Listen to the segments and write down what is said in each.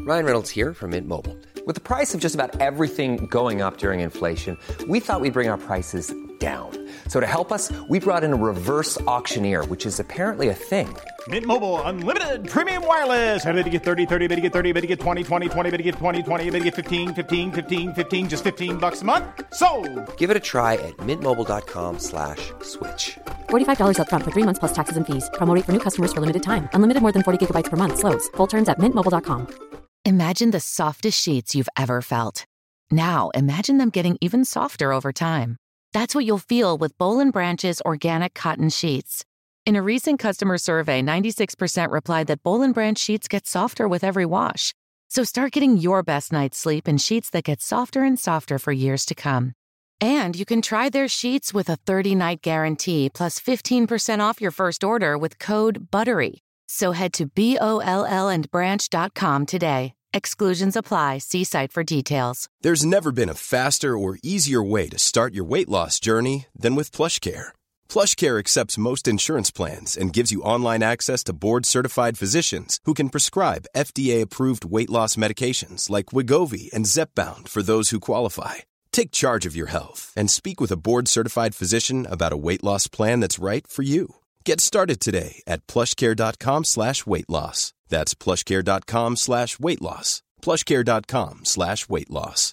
Ryan Reynolds here from Mint Mobile. With the price of just about everything going up during inflation, we thought we'd bring our prices down. So to help us, we brought in a reverse auctioneer, which is apparently a thing. Mint Mobile Unlimited Premium Wireless. How to get 30, 30, bit to get 30, bit to get 20, 20, 20, bit to get 20, 20, bit to get 15, 15, 15, 15, just $15 a month? Sold! Give it a try at mintmobile.com/switch. $45 up front for 3 months plus taxes and fees. Promo rate for new customers for limited time. Unlimited more than 40 gigabytes per month. Slows full terms at mintmobile.com. Imagine the softest sheets you've ever felt. Now imagine them getting even softer over time. That's what you'll feel with Boll & Branch's organic cotton sheets. In a recent customer survey, 96% replied that Boll & Branch sheets get softer with every wash. So start getting your best night's sleep in sheets that get softer and softer for years to come. And you can try their sheets with a 30-night guarantee plus 15% off your first order with code BUTTERY. So head to BOLLandbranch.com today. Exclusions apply. See site for details. There's never been a faster or easier way to start your weight loss journey than with PlushCare. PlushCare accepts most insurance plans and gives you online access to board-certified physicians who can prescribe FDA-approved weight loss medications like Wegovy and Zepbound for those who qualify. Take charge of your health and speak with a board-certified physician about a weight loss plan that's right for you. Get started today at plushcare.com/weightloss. That's plushcare.com/weightloss. plushcare.com/weightloss.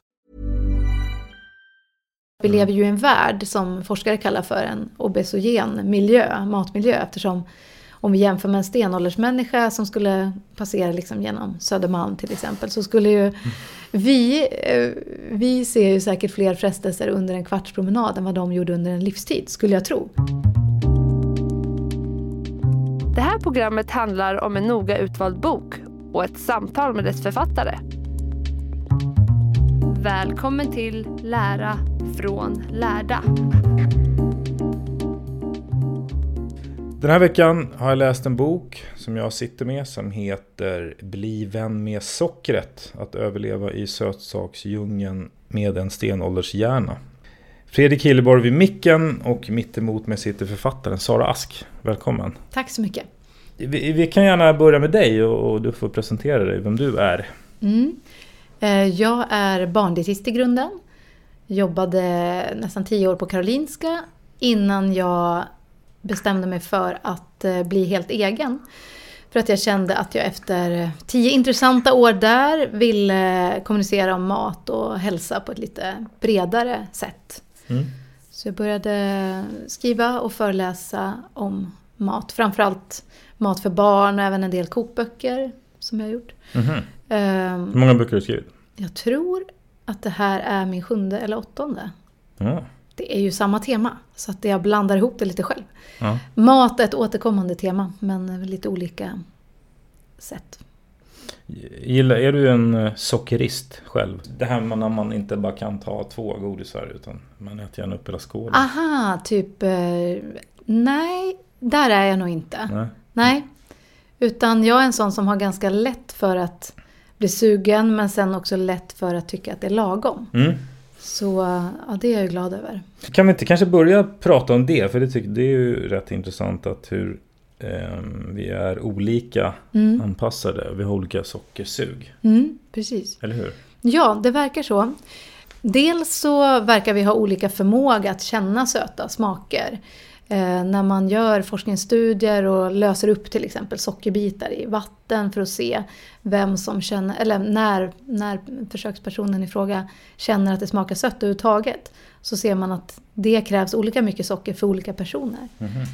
Vi lever ju i en värld som forskare kallar för en obesogen miljö, matmiljö, eftersom om vi jämför med en stenåldersmänniska som skulle passera liksom genom Södermalm till exempel, så skulle ju vi ser ju säkert fler frestelser under en kvartspromenad än vad de gjorde under en livstid, skulle jag tro. Det här programmet handlar om en noga utvald bok och ett samtal med dess författare. Välkommen till Lära från lärda. Den här veckan har jag läst en bok som jag sitter med som heter Bli vän med sockret. Att överleva i sötsaksdjungeln med en stenåldershjärna. Fredrik Hilleborg vid micken och mittemot mig sitter författaren Sara Ask. Välkommen. Tack så mycket. Vi kan gärna börja med dig och du får presentera dig, vem du är. Jag är barndietist i grunden. Jobbade nästan 10 år på Karolinska innan jag bestämde mig för att bli helt egen. För att jag kände att jag efter 10 intressanta år där ville kommunicera om mat och hälsa på ett lite bredare sätt. Så jag började skriva och föreläsa om mat. Framförallt mat för barn och även en del kokböcker som jag har gjort. Hur många böcker har du skrivit? Jag tror att det här är min 7:e eller 8:e. Ja. Det är ju samma tema, så att jag blandar ihop det lite själv. Ja. Mat är ett återkommande tema, men lite olika sätt. Är du en sockerist själv? Det här när man inte bara kan ta 2 godisar utan man äter gärna upp hela skålen. Aha, typ... nej, där är jag nog inte. Nej. Utan jag är en sån som har ganska lätt för att bli sugen, men sen också lätt för att tycka att det är lagom. Så ja, det är jag glad över. Kan vi inte kanske börja prata om det? För det är ju rätt intressant att hur vi är olika anpassade. Vi har olika sockersug. Precis. Eller hur? Ja, det verkar så. Dels så verkar vi ha olika förmåga att känna söta smaker. När man gör forskningsstudier och löser upp till exempel sockerbitar i vatten för att se vem som känner, eller när försökspersonen i fråga känner att det smakar sött överhuvudtaget, så ser man att det krävs olika mycket socker för olika personer.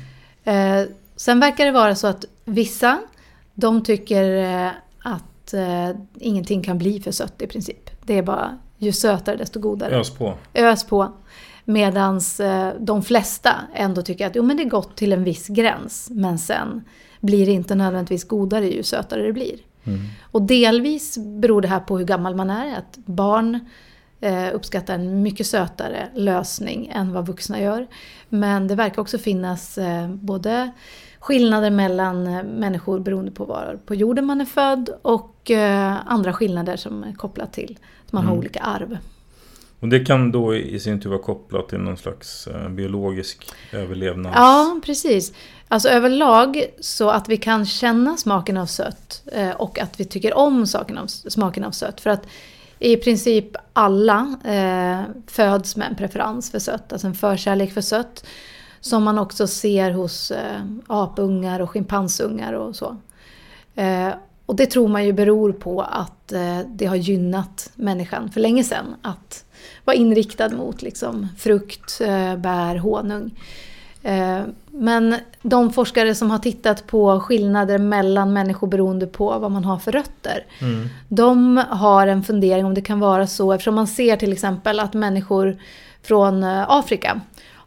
Sen verkar det vara så att vissa, de tycker att ingenting kan bli för sött i princip. Det är bara, ju sötare desto godare. Ös på. Medans de flesta ändå tycker att men det är gott till en viss gräns. Men sen blir det inte nödvändigtvis godare ju sötare det blir. Och delvis beror det här på hur gammal man är. Att barn uppskattar en mycket sötare lösning än vad vuxna gör. Men det verkar också finnas både skillnader mellan människor beroende på var på jorden man är född. Och andra skillnader som är kopplat till att man har olika arv. Och det kan då i sin tur vara kopplat till någon slags biologisk överlevnad. Ja, precis. Alltså överlag så att vi kan känna smaken av sött och att vi tycker om smaken av sött. För att i princip alla föds med en preferens för sött, alltså en förkärlek för sött. Som man också ser hos apungar och schimpansungar och så. Och det tror man ju beror på att det har gynnat människan för länge sedan att vara inriktad mot liksom frukt, bär, honung. Men de forskare som har tittat på skillnader mellan människor beroende på vad man har för rötter, de har en fundering om det kan vara så, eftersom man ser till exempel att människor från Afrika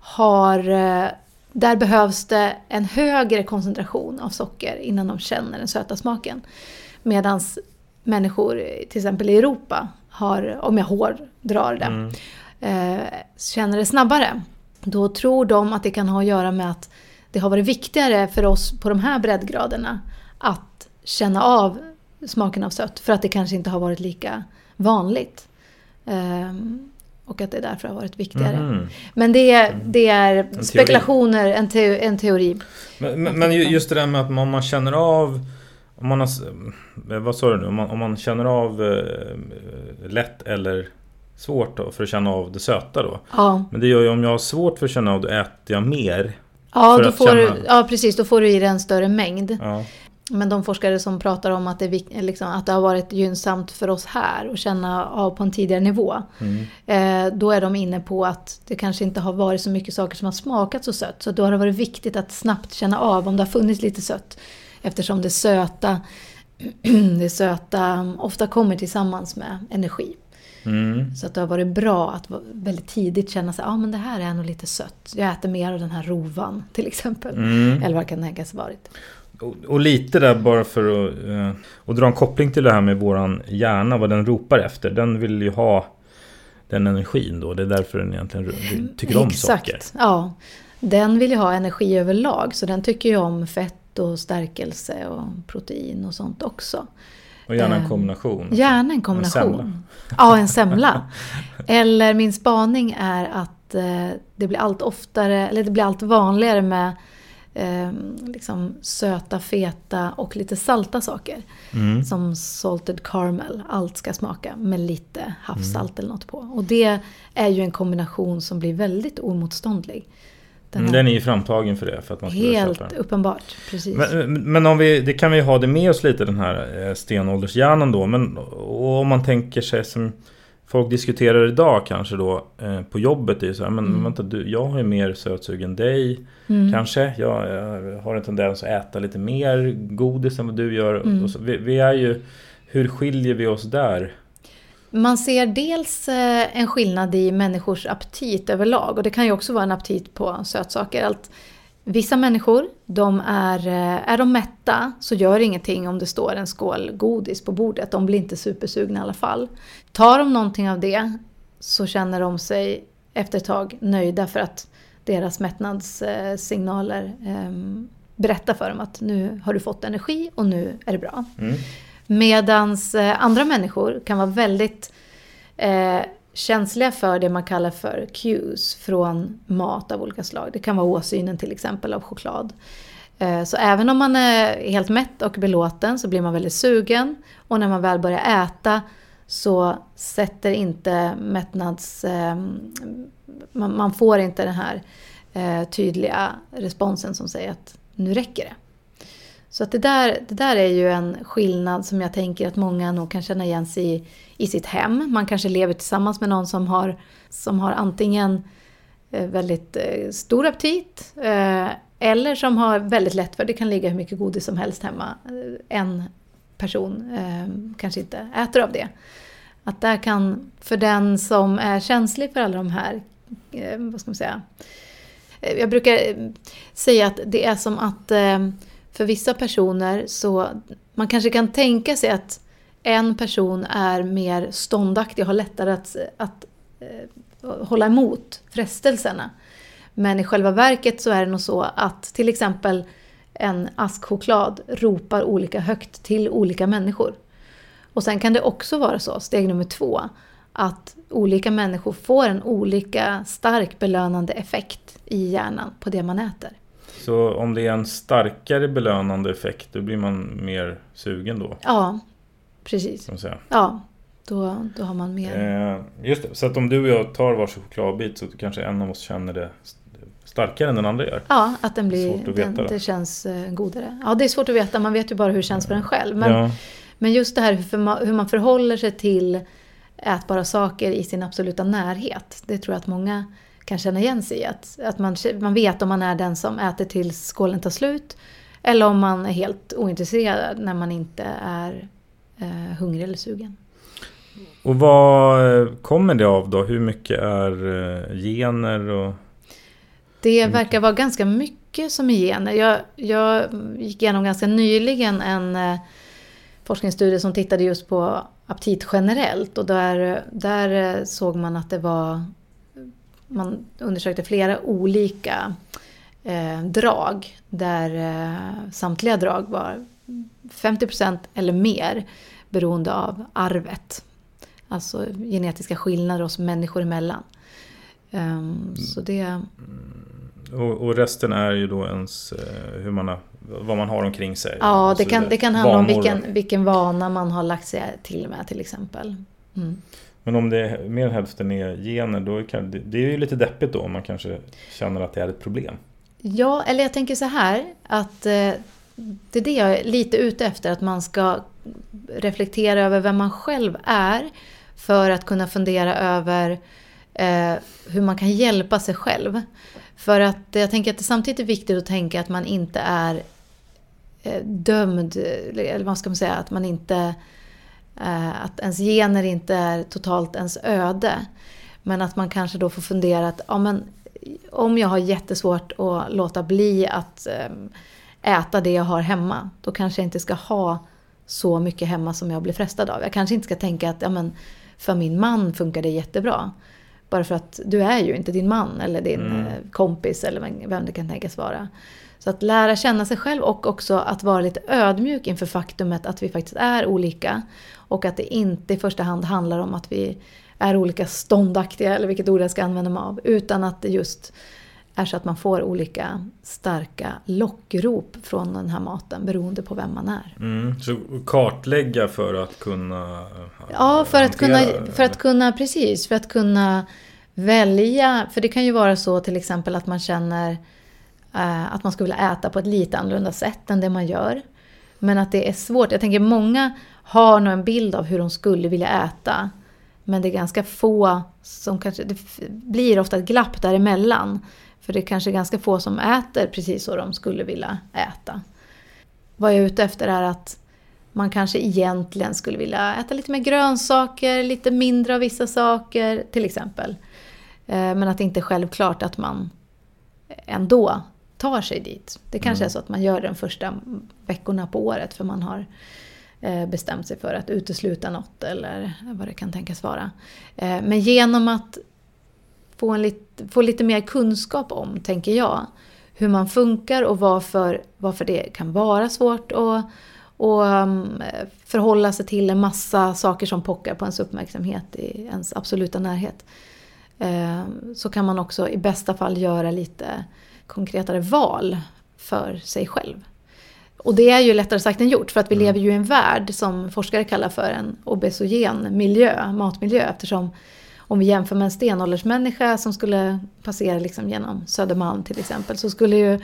där behövs det en högre koncentration av socker innan de känner den söta smaken. Medan människor till exempel i Europa har, om jag hårdrar det, känner det snabbare. Då tror de att det kan ha att göra med att det har varit viktigare för oss på de här breddgraderna att känna av smaken av sött. För att det kanske inte har varit lika vanligt. Och att det därför har varit viktigare. Men det är spekulationer, en teori. Men just det där med att om man känner av, om man har, vad sa du nu, om man känner av lätt eller svårt då, för att känna av det söta då. Ja. Men det gör ju, om jag har svårt för att känna av det, äter jag mer. Ja, då får precis, då får du i dig en större mängd. Ja. Men de forskare som pratar om att att det har varit gynnsamt för oss här att känna av på en tidigare nivå. Då är de inne på att det kanske inte har varit så mycket saker som har smakat så sött. Så då har det varit viktigt att snabbt känna av om det har funnits lite sött. Eftersom det söta ofta kommer tillsammans med energi. Så att det har varit bra att väldigt tidigt känna sig, men det här är nog lite sött. Jag äter mer av den här rovan till exempel. Eller vad kan tänkas varit. Och lite där bara för att dra en koppling till det här med våran hjärna, vad den ropar efter. Den vill ju ha den energin då. Det är därför den egentligen tycker om saker. Exakt, ja. Den vill ju ha energi överlag. Så den tycker ju om fett och stärkelse och protein och sånt också. Och gärna en kombination. Gärna en kombination. En semla. Eller min spaning är att det blir allt oftare, eller det blir allt vanligare med liksom söta, feta och lite salta saker. Som salted caramel. Allt ska smaka med lite havssalt eller något på. Och det är ju en kombination som blir väldigt omotståndlig. Den är ju framtagen för det. För att man helt uppenbart, precis. Men det kan vi ha det med oss lite, den här stenåldershjärnan då. Men om man tänker sig som folk diskuterar idag kanske då på jobbet, är ju så här, men vänta, jag har ju mer sötsug än dig kanske. Jag har en tendens att äta lite mer godis än vad du gör. Och så, vi är ju, hur skiljer vi oss där? Man ser dels en skillnad i människors aptit överlag. Och det kan ju också vara en aptit på sötsaker. Vissa människor, är de mätta så gör ingenting om det står en skål godis på bordet. De blir inte supersugna i alla fall. Tar de någonting av det så känner de sig efter ett tag nöjda för att deras mättnadssignaler berättar för dem att nu har du fått energi och nu är det bra. Medans andra människor kan vara väldigt känsliga för det man kallar för cues från mat av olika slag. Det kan vara åsynen till exempel av choklad. Så även om man är helt mätt och belåten så blir man väldigt sugen. Och när man väl börjar äta så sätter inte man får inte den här tydliga responsen som säger att nu räcker det. Så att det där är ju en skillnad som jag tänker att många nog kan känna igen sig i sitt hem. Man kanske lever tillsammans med någon som har antingen väldigt stor aptit eller som har väldigt lätt för det kan ligga hur mycket godis som helst hemma. En person kanske inte äter av det. Att där kan, för den som är känslig för alla de här, vad ska man säga? Jag brukar säga att det är som att för vissa personer så man kanske kan tänka sig att en person är mer ståndaktig och har lättare att hålla emot frestelserna. Men i själva verket så är det nog så att till exempel en ask choklad ropar olika högt till olika människor. Och sen kan det också vara så, steg nummer 2, att olika människor får en olika stark belönande effekt i hjärnan på det man äter. Så om det är en starkare belönande effekt, då blir man mer sugen då? Ja, precis. Ja, då har man mer. Just det, så att om du och jag tar varsin chokladbit så kanske en av oss känner det starkare än den andra gör. Ja, att den blir, svårt att veta, det känns godare. Ja, det är svårt att veta, man vet ju bara hur det känns för en själv. Men just det här hur man förhåller sig till ätbara saker i sin absoluta närhet, det tror jag att många kan känna igen sig i. Att man vet om man är den som äter tills skålen tar slut, eller om man är helt ointresserad när man inte är hungrig eller sugen. Och vad kommer det av då? Hur mycket är gener? Och det verkar vara ganska mycket som är gener. Jag gick igenom ganska nyligen en forskningsstudie som tittade just på aptit generellt. Och där såg man att man undersökte flera olika drag. Där samtliga drag var 50% eller mer beroende av arvet. Alltså genetiska skillnader hos människor emellan. Så det... Och resten är ju då ens vad man har omkring sig. Ja, det kan handla om vilken vana man har lagt sig till med till exempel. Mm. Men om det är mer än hälften är gener, då det är ju lite deppigt då om man kanske känner att det är ett problem. Ja, eller jag tänker så här att det är det jag är lite ute efter, att man ska reflektera över vem man själv är för att kunna fundera över hur man kan hjälpa sig själv. För att jag tänker att det samtidigt är viktigt att tänka att man inte är dömd, eller vad ska man säga, att man inte att ens gener inte är totalt ens öde. Men att man kanske då får fundera att om jag har jättesvårt att låta bli att äta det jag har hemma, då kanske jag inte ska ha så mycket hemma som jag blir frestad av. Jag kanske inte ska tänka att för min man funkar det jättebra. Bara för att du är ju inte din man eller din kompis eller vem det kan tänkas vara. Så att lära känna sig själv och också att vara lite ödmjuk inför faktumet att vi faktiskt är olika. Och att det inte i första hand handlar om att vi är olika ståndaktiga, eller vilket ord jag ska använda mig av. Utan att det just är så att man får olika starka lockrop från den här maten beroende på vem man är. Så kartlägga för att kunna... Ja, för att kunna välja. För det kan ju vara så till exempel att man känner att man skulle vilja äta på ett lite annorlunda sätt än det man gör. Men att det är svårt. Jag tänker många har nog en bild av hur de skulle vilja äta. Men det är ganska få som kanske... Det blir ofta ett glapp däremellan. För det är kanske ganska få som äter precis så de skulle vilja äta. Vad jag är ute efter är att man kanske egentligen skulle vilja äta lite mer grönsaker, lite mindre av vissa saker till exempel. Men att det inte är självklart att man ändå tar sig dit. Det kanske är så att man gör de första veckorna på året för man har bestämt sig för att utesluta något eller vad det kan tänkas vara. Men genom att få lite mer kunskap om, tänker jag, hur man funkar och varför det kan vara svårt att förhålla sig till en massa saker som pockar på ens uppmärksamhet i ens absoluta närhet. Så kan man också i bästa fall göra lite konkretare val för sig själv. Och det är ju lättare sagt än gjort, för att vi lever ju i en värld som forskare kallar för en obesogen miljö, matmiljö, eftersom om vi jämför med en stenåldersmänniska som skulle passera liksom genom Södermalm till exempel, så skulle ju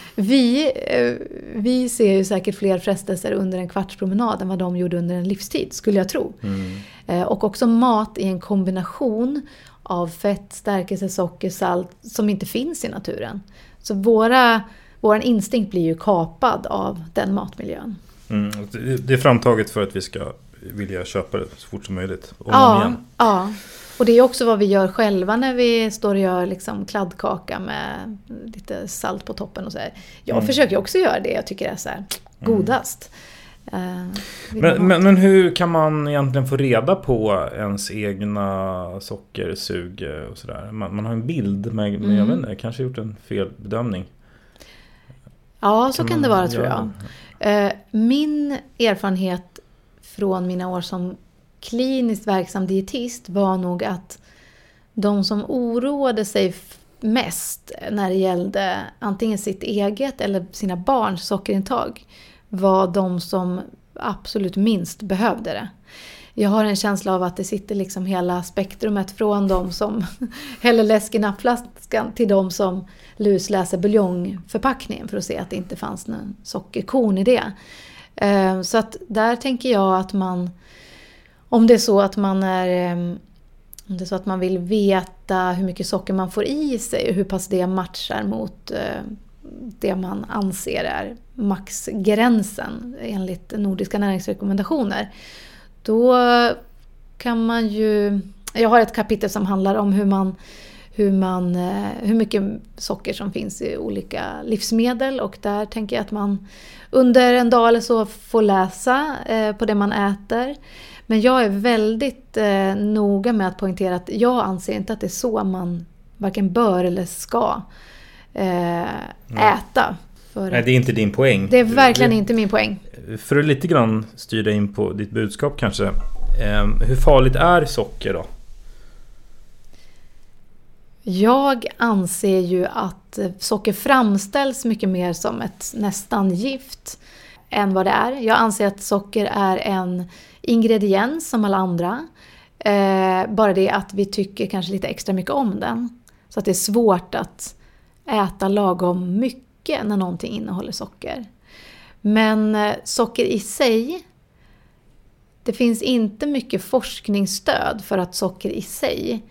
vi ser ju säkert fler frestelser under en kvartspromenad än vad de gjorde under en livstid, skulle jag tro. Och också mat i en kombination av fett, stärkelse, socker, salt som inte finns i naturen. Så vår instinkt blir ju kapad av den matmiljön. Det är framtaget för att vi ska vilja köpa det så fort som möjligt. Igen. Ja. Och det är också vad vi gör själva när vi står och gör liksom kladdkaka med lite salt på toppen och så här. Jag försöker också göra det. Jag tycker det är så här godast. Men hur kan man egentligen få reda på ens egna sockersug och sådär? Man har en bild, men jag vet inte, kanske gjort en felbedömning. Ja, så kan det vara, tror jag. Min erfarenhet från mina år som kliniskt verksam dietist var nog att de som oroade sig mest när det gällde antingen sitt eget eller sina barns sockerintag var de som absolut minst behövde det. Jag har en känsla av att det sitter liksom hela spektrumet från de som häller läsk i nappflaskan till de som lusläser buljongförpackningen för att se att det inte fanns någon sockerkorn i det. Så att där tänker jag att om det är så att man vill veta hur mycket socker man får i sig och hur pass det matchar mot det man anser är maxgränsen enligt nordiska näringsrekommendationer, då kan man ju... Jag har ett kapitel som handlar om hur mycket socker som finns i olika livsmedel, och där tänker jag att man under en dag eller så får läsa på det man äter. Men jag är väldigt noga med att poängtera att jag anser inte att det är så man varken bör eller ska äta. Nej, det är inte din poäng. Det är verkligen inte min poäng. För att lite grann styra in på ditt budskap kanske. Hur farligt är socker då? Jag anser ju att socker framställs mycket mer som ett nästan gift än vad det är. Jag anser att socker är en ingrediens som alla andra. Bara det att vi tycker kanske lite extra mycket om den. Så att det är svårt att äta lagom mycket när någonting innehåller socker. Men socker i sig, det finns inte mycket forskningsstöd för att socker i sig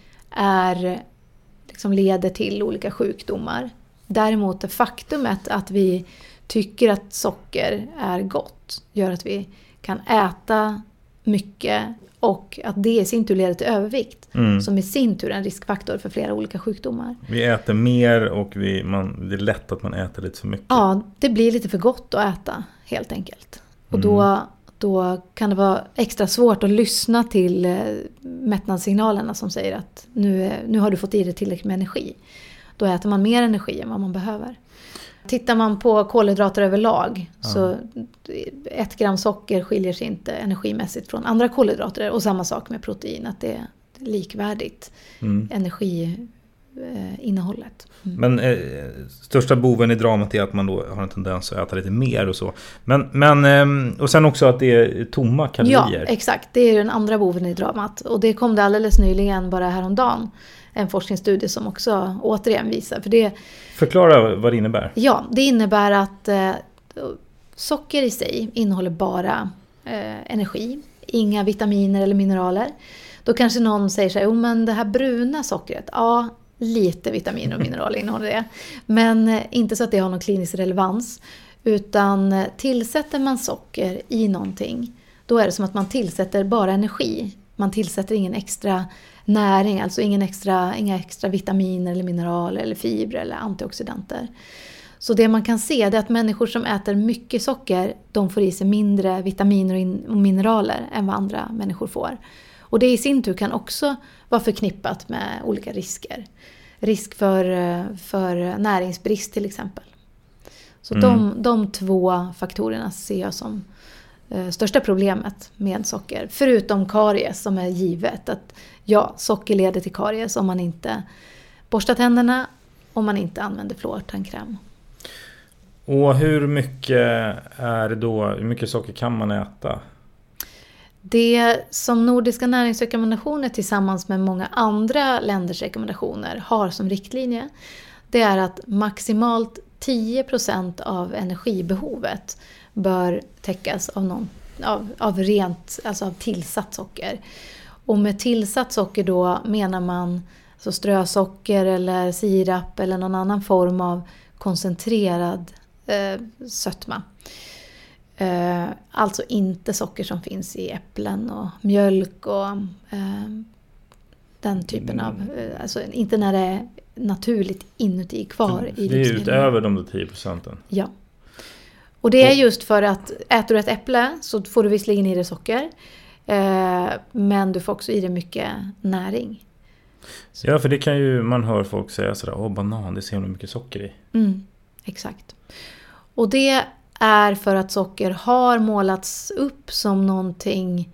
leder till olika sjukdomar. Däremot är faktumet att vi tycker att socker är gott gör att vi kan äta mycket, och att det i sin tur leder till övervikt som i sin tur är en riskfaktor för flera olika sjukdomar. Vi äter mer och det är lätt att man äter lite för mycket. Ja, det blir lite för gott att äta helt enkelt. Och då kan det vara extra svårt att lyssna till mättnadssignalerna som säger att nu har du fått i dig tillräckligt med energi. Då äter man mer energi än vad man behöver. Tittar man på kolhydrater överlag så 1 gram socker skiljer sig inte energimässigt från andra kolhydrater. Och samma sak med protein, att det är likvärdigt energiinnehållet. Men största boven i dramat är att man då har en tendens att äta lite mer och så. Men och sen också att det är tomma kalorier. Ja, exakt. Det är den andra boven i dramat. Och det kom det alldeles nyligen, bara häromdagen. En forskningsstudie som också återigen visar. Förklara vad det innebär. Ja, det innebär att socker i sig innehåller bara energi. Inga vitaminer eller mineraler. Då kanske någon säger så här, men det här bruna sockret, ja, lite vitaminer och mineraler innehåller det. Men inte så att det har någon klinisk relevans. Utan tillsätter man socker i någonting, då är det som att man tillsätter bara energi. Man tillsätter ingen extra näring, alltså inga extra vitaminer eller mineraler eller fibrer eller antioxidanter. Så det man kan se är att människor som äter mycket socker, de får i sig mindre vitaminer och mineraler än vad andra människor får. Och det i sin tur kan också vara förknippat med olika risker. Risk för näringsbrist till exempel. Så de 2 faktorerna ser jag som största problemet med socker. Förutom karies som är givet. Att socker leder till karies om man inte borstar tänderna, om man inte använder fluortandkräm. Och hur mycket socker kan man äta? Det som nordiska näringsrekommendationer tillsammans med många andra länders rekommendationer har som riktlinje, det är att maximalt 10% av energibehovet bör täckas av rent, alltså av tillsatt socker. Och med tillsatt socker då menar man alltså strösocker eller sirap eller någon annan form av koncentrerad sötma. Alltså inte socker som finns i äpplen och mjölk och den typen av, alltså inte när det är naturligt inuti kvar i det är utöver de 10%. Ja. Och det är just för att äter du ett äpple så får du visserligen i dig socker, men du får också i dig mycket näring. Så. Ja, för det kan ju man hör folk säga sådär, banan, det ser himla mycket socker i. Exakt. Och det är för att socker har målats upp som någonting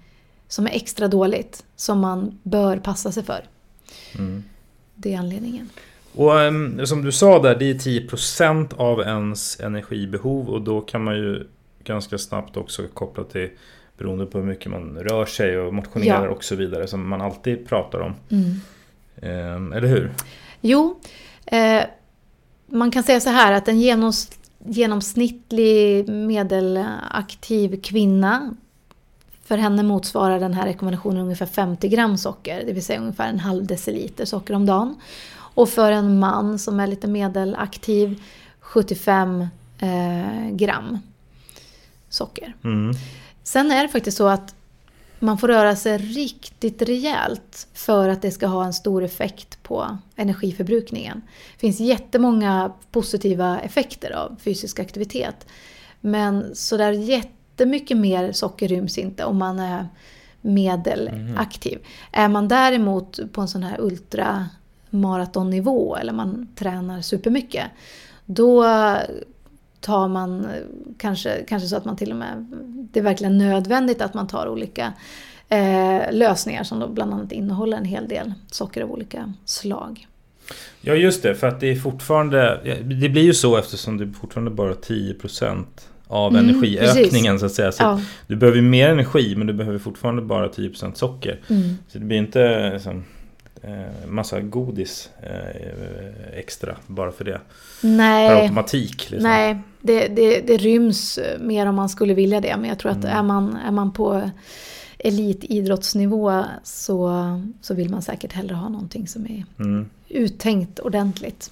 som är extra dåligt, som man bör passa sig för. Det är anledningen. Och som du sa där, det är 10% av ens energibehov, och då kan man ju ganska snabbt också koppla till, beroende på hur mycket man rör sig och motionerar och så vidare, som man alltid pratar om. Eller hur? Jo, man kan säga så här att en genomsnittlig medelaktiv kvinna, för henne motsvarar den här rekommendationen ungefär 50 gram socker, det vill säga ungefär en halv deciliter socker om dagen. Och för en man som är lite medelaktiv 75 gram socker. Sen är det faktiskt så att man får röra sig riktigt rejält för att det ska ha en stor effekt på energiförbrukningen. Det finns jättemånga positiva effekter av fysisk aktivitet. Men så där jättemycket mer socker ryms inte om man är medelaktiv. Är man däremot på en sån här ultramaratonnivå eller man tränar supermycket, då tar man kanske så att man till och med, det är verkligen nödvändigt att man tar olika lösningar som då bland annat innehåller en hel del socker av olika slag. Ja, just det, för att det är fortfarande, det blir ju så eftersom det är fortfarande bara 10% av energiökningen, så att säga. Så du behöver mer energi, men du behöver fortfarande bara 10% socker. Så det blir inte liksom massa godis extra bara för det. Nej. Per automatik. Liksom. Nej, det ryms mer om man skulle vilja det. Men jag tror att är man på elitidrottsnivå så vill man säkert hellre ha någonting som är uttänkt ordentligt.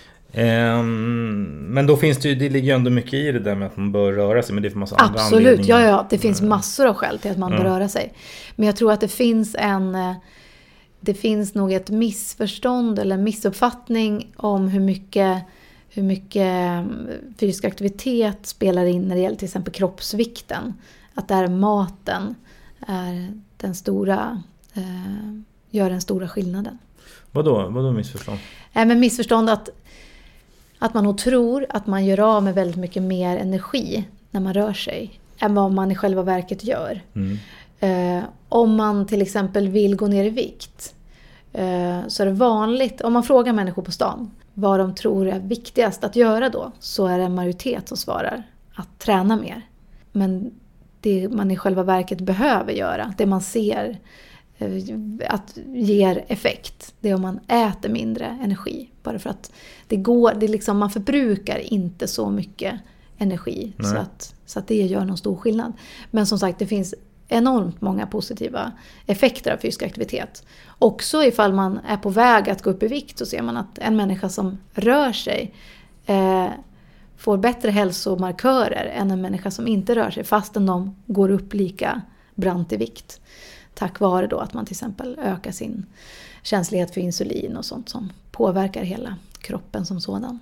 Men då finns det ligger ju ändå mycket i det där med att man bör röra sig, men det är för massa andra anledningar. Absolut, ja, det finns massor av skäl till att man bör röra sig. Men jag tror att det finns nog ett missförstånd eller missuppfattning om hur mycket fysisk aktivitet spelar in när det gäller till exempel kroppsvikten. Att där maten är gör den stora skillnaden. Vadå missförstånd? Men missförstånd att man nog tror att man gör av med väldigt mycket mer energi när man rör sig än vad man i själva verket gör. Om man till exempel vill gå ner i vikt, så är det vanligt, om man frågar människor på stan vad de tror är viktigast att göra då, så är det en majoritet som svarar att träna mer. Men det man i själva verket behöver göra, det man ser att ger effekt, det är om man äter mindre energi. Bara för att man förbrukar inte så mycket energi så att det gör någon stor skillnad. Men som sagt, det finns enormt många positiva effekter av fysisk aktivitet. Också ifall man är på väg att gå upp i vikt, så ser man att en människa som rör sig får bättre hälsomarkörer än en människa som inte rör sig, fastän de går upp lika brant i vikt. Tack vare då att man till exempel ökar sin känslighet för insulin och sånt som påverkar hela kroppen som sådan.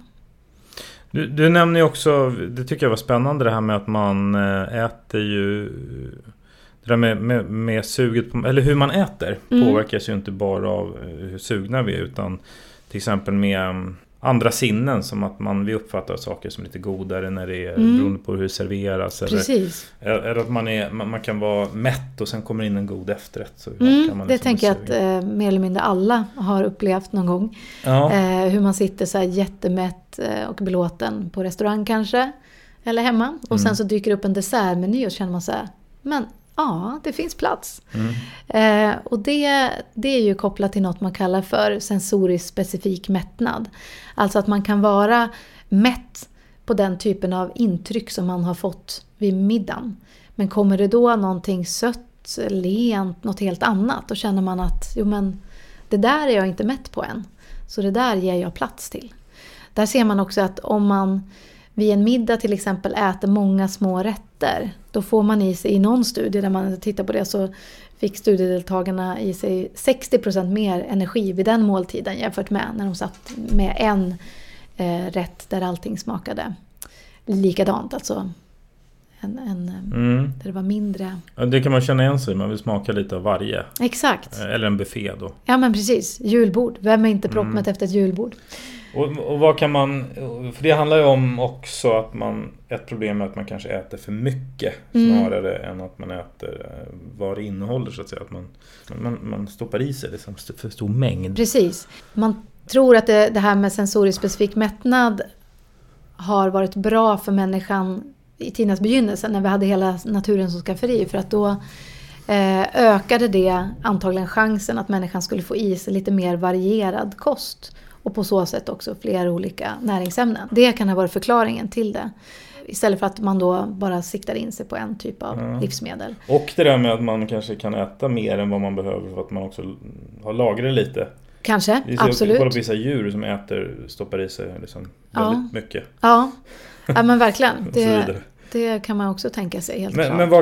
Du nämner ju också, det tycker jag var spännande, det här med att man äter ju, det där med suget på, eller hur man äter påverkas ju inte bara av hur sugna vi är, utan till exempel med andra sinnen, som att vi uppfattar saker som lite godare när det är beroende på hur det serveras. Precis. Eller att man kan vara mätt och sen kommer in en god efterrätt. Så kan man det liksom tänker jag att mer eller mindre alla har upplevt någon gång. Ja. Hur man sitter så här jättemätt och belåten på restaurang kanske, eller hemma. Och sen så dyker upp en dessertmeny och känner man så här, men ja, det finns plats. Och det är ju kopplat till något man kallar för sensorisk specifik mättnad. Alltså att man kan vara mätt på den typen av intryck som man har fått vid middagen. Men kommer det då någonting sött, lent, något helt annat, då känner man att det där är jag inte mätt på än. Så det där ger jag plats till. Där ser man också att om man vid en middag till exempel äter många små rätter, då får man i sig, i någon studie där man tittar på det, så fick studiedeltagarna i sig 60% mer energi vid den måltiden jämfört med när de satt med en rätt där allting smakade likadant. Alltså där det var mindre. Ja, det kan man känna igen sig. Man vill smaka lite av varje. Exakt. Eller en buffé då. Ja, men precis. Julbord. Vem är inte proppmätt efter ett julbord? Och vad kan man... För det handlar ju om också att ett problem är att man kanske äter för mycket snarare än att man äter vad det innehåller, så att säga. Att man stoppar i sig liksom för stor mängd. Precis. Man tror att det här med sensorisk specifik mättnad har varit bra för människan i tidens begynnelse när vi hade hela naturen som skafferi, för att då ökade det antagligen chansen att människan skulle få i sig lite mer varierad kost och på så sätt också fler olika näringsämnen. Det kan ha varit förklaringen till det. Istället för att man då bara siktar in sig på en typ av livsmedel. Och det där med att man kanske kan äta mer än vad man behöver för att man också har lagrat lite. Kanske, absolut. Kolla på vissa djur som stoppar i sig liksom väldigt mycket. Ja, men verkligen. Det kan man också tänka sig helt klart. Men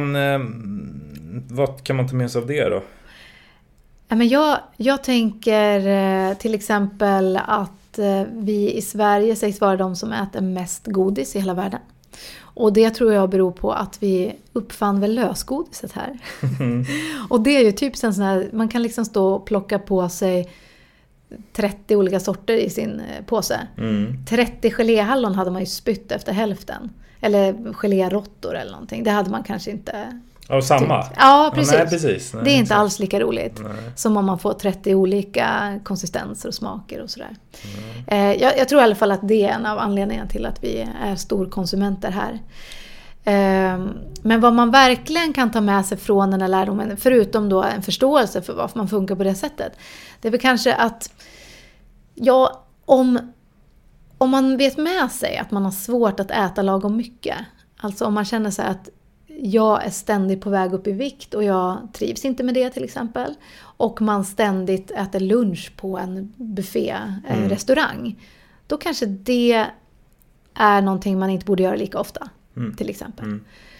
vad kan man ta med sig av det då? Men jag tänker till exempel att vi i Sverige sägs vara de som äter mest godis i hela världen. Och det tror jag beror på att vi uppfann väl lösgodiset här. Och det är ju typ en sån här, man kan liksom stå och plocka på sig 30 olika sorter i sin påse. 30 geléhallon hade man ju spytt efter hälften. Eller gelérottor eller någonting. Det hade man kanske inte... Ja, samma? Ja, precis. Nej, precis. Nej, det är inte alls lika roligt. Nej. Som om man får 30 olika konsistenser och smaker och sådär. Jag tror i alla fall att det är en av anledningarna till att vi är storkonsumenter här. Men vad man verkligen kan ta med sig från den här lärdomen, förutom då en förståelse för varför man funkar på det sättet, det är väl kanske att om man vet med sig att man har svårt att äta lagom mycket, alltså om man känner sig att jag är ständigt på väg upp i vikt och jag trivs inte med det till exempel, och man ständigt äter lunch på en buffé, en restaurang, då kanske det är någonting man inte borde göra lika ofta till exempel.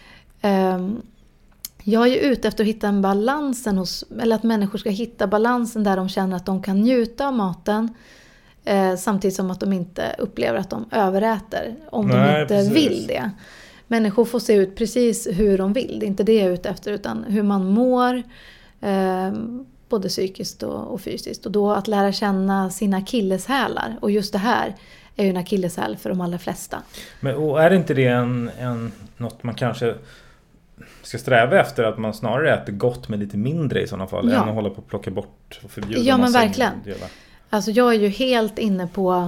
Jag är ju ute efter att hitta en balansen eller att människor ska hitta balansen där de känner att de kan njuta av maten samtidigt som att de inte upplever att de överäter om de inte vill det. Människor får se ut precis hur de vill. Det är inte det jag är ute efter, utan hur man mår både psykiskt och fysiskt. Och då att lära känna sina akilleshälar. Och just det här är ju en akilleshäl för de allra flesta. Men och är inte det något man kanske ska sträva efter, att man snarare äter gott med lite mindre i sådana fall än att hålla på att plocka bort och förbjuda? Ja, men verkligen. Alltså jag är ju helt inne på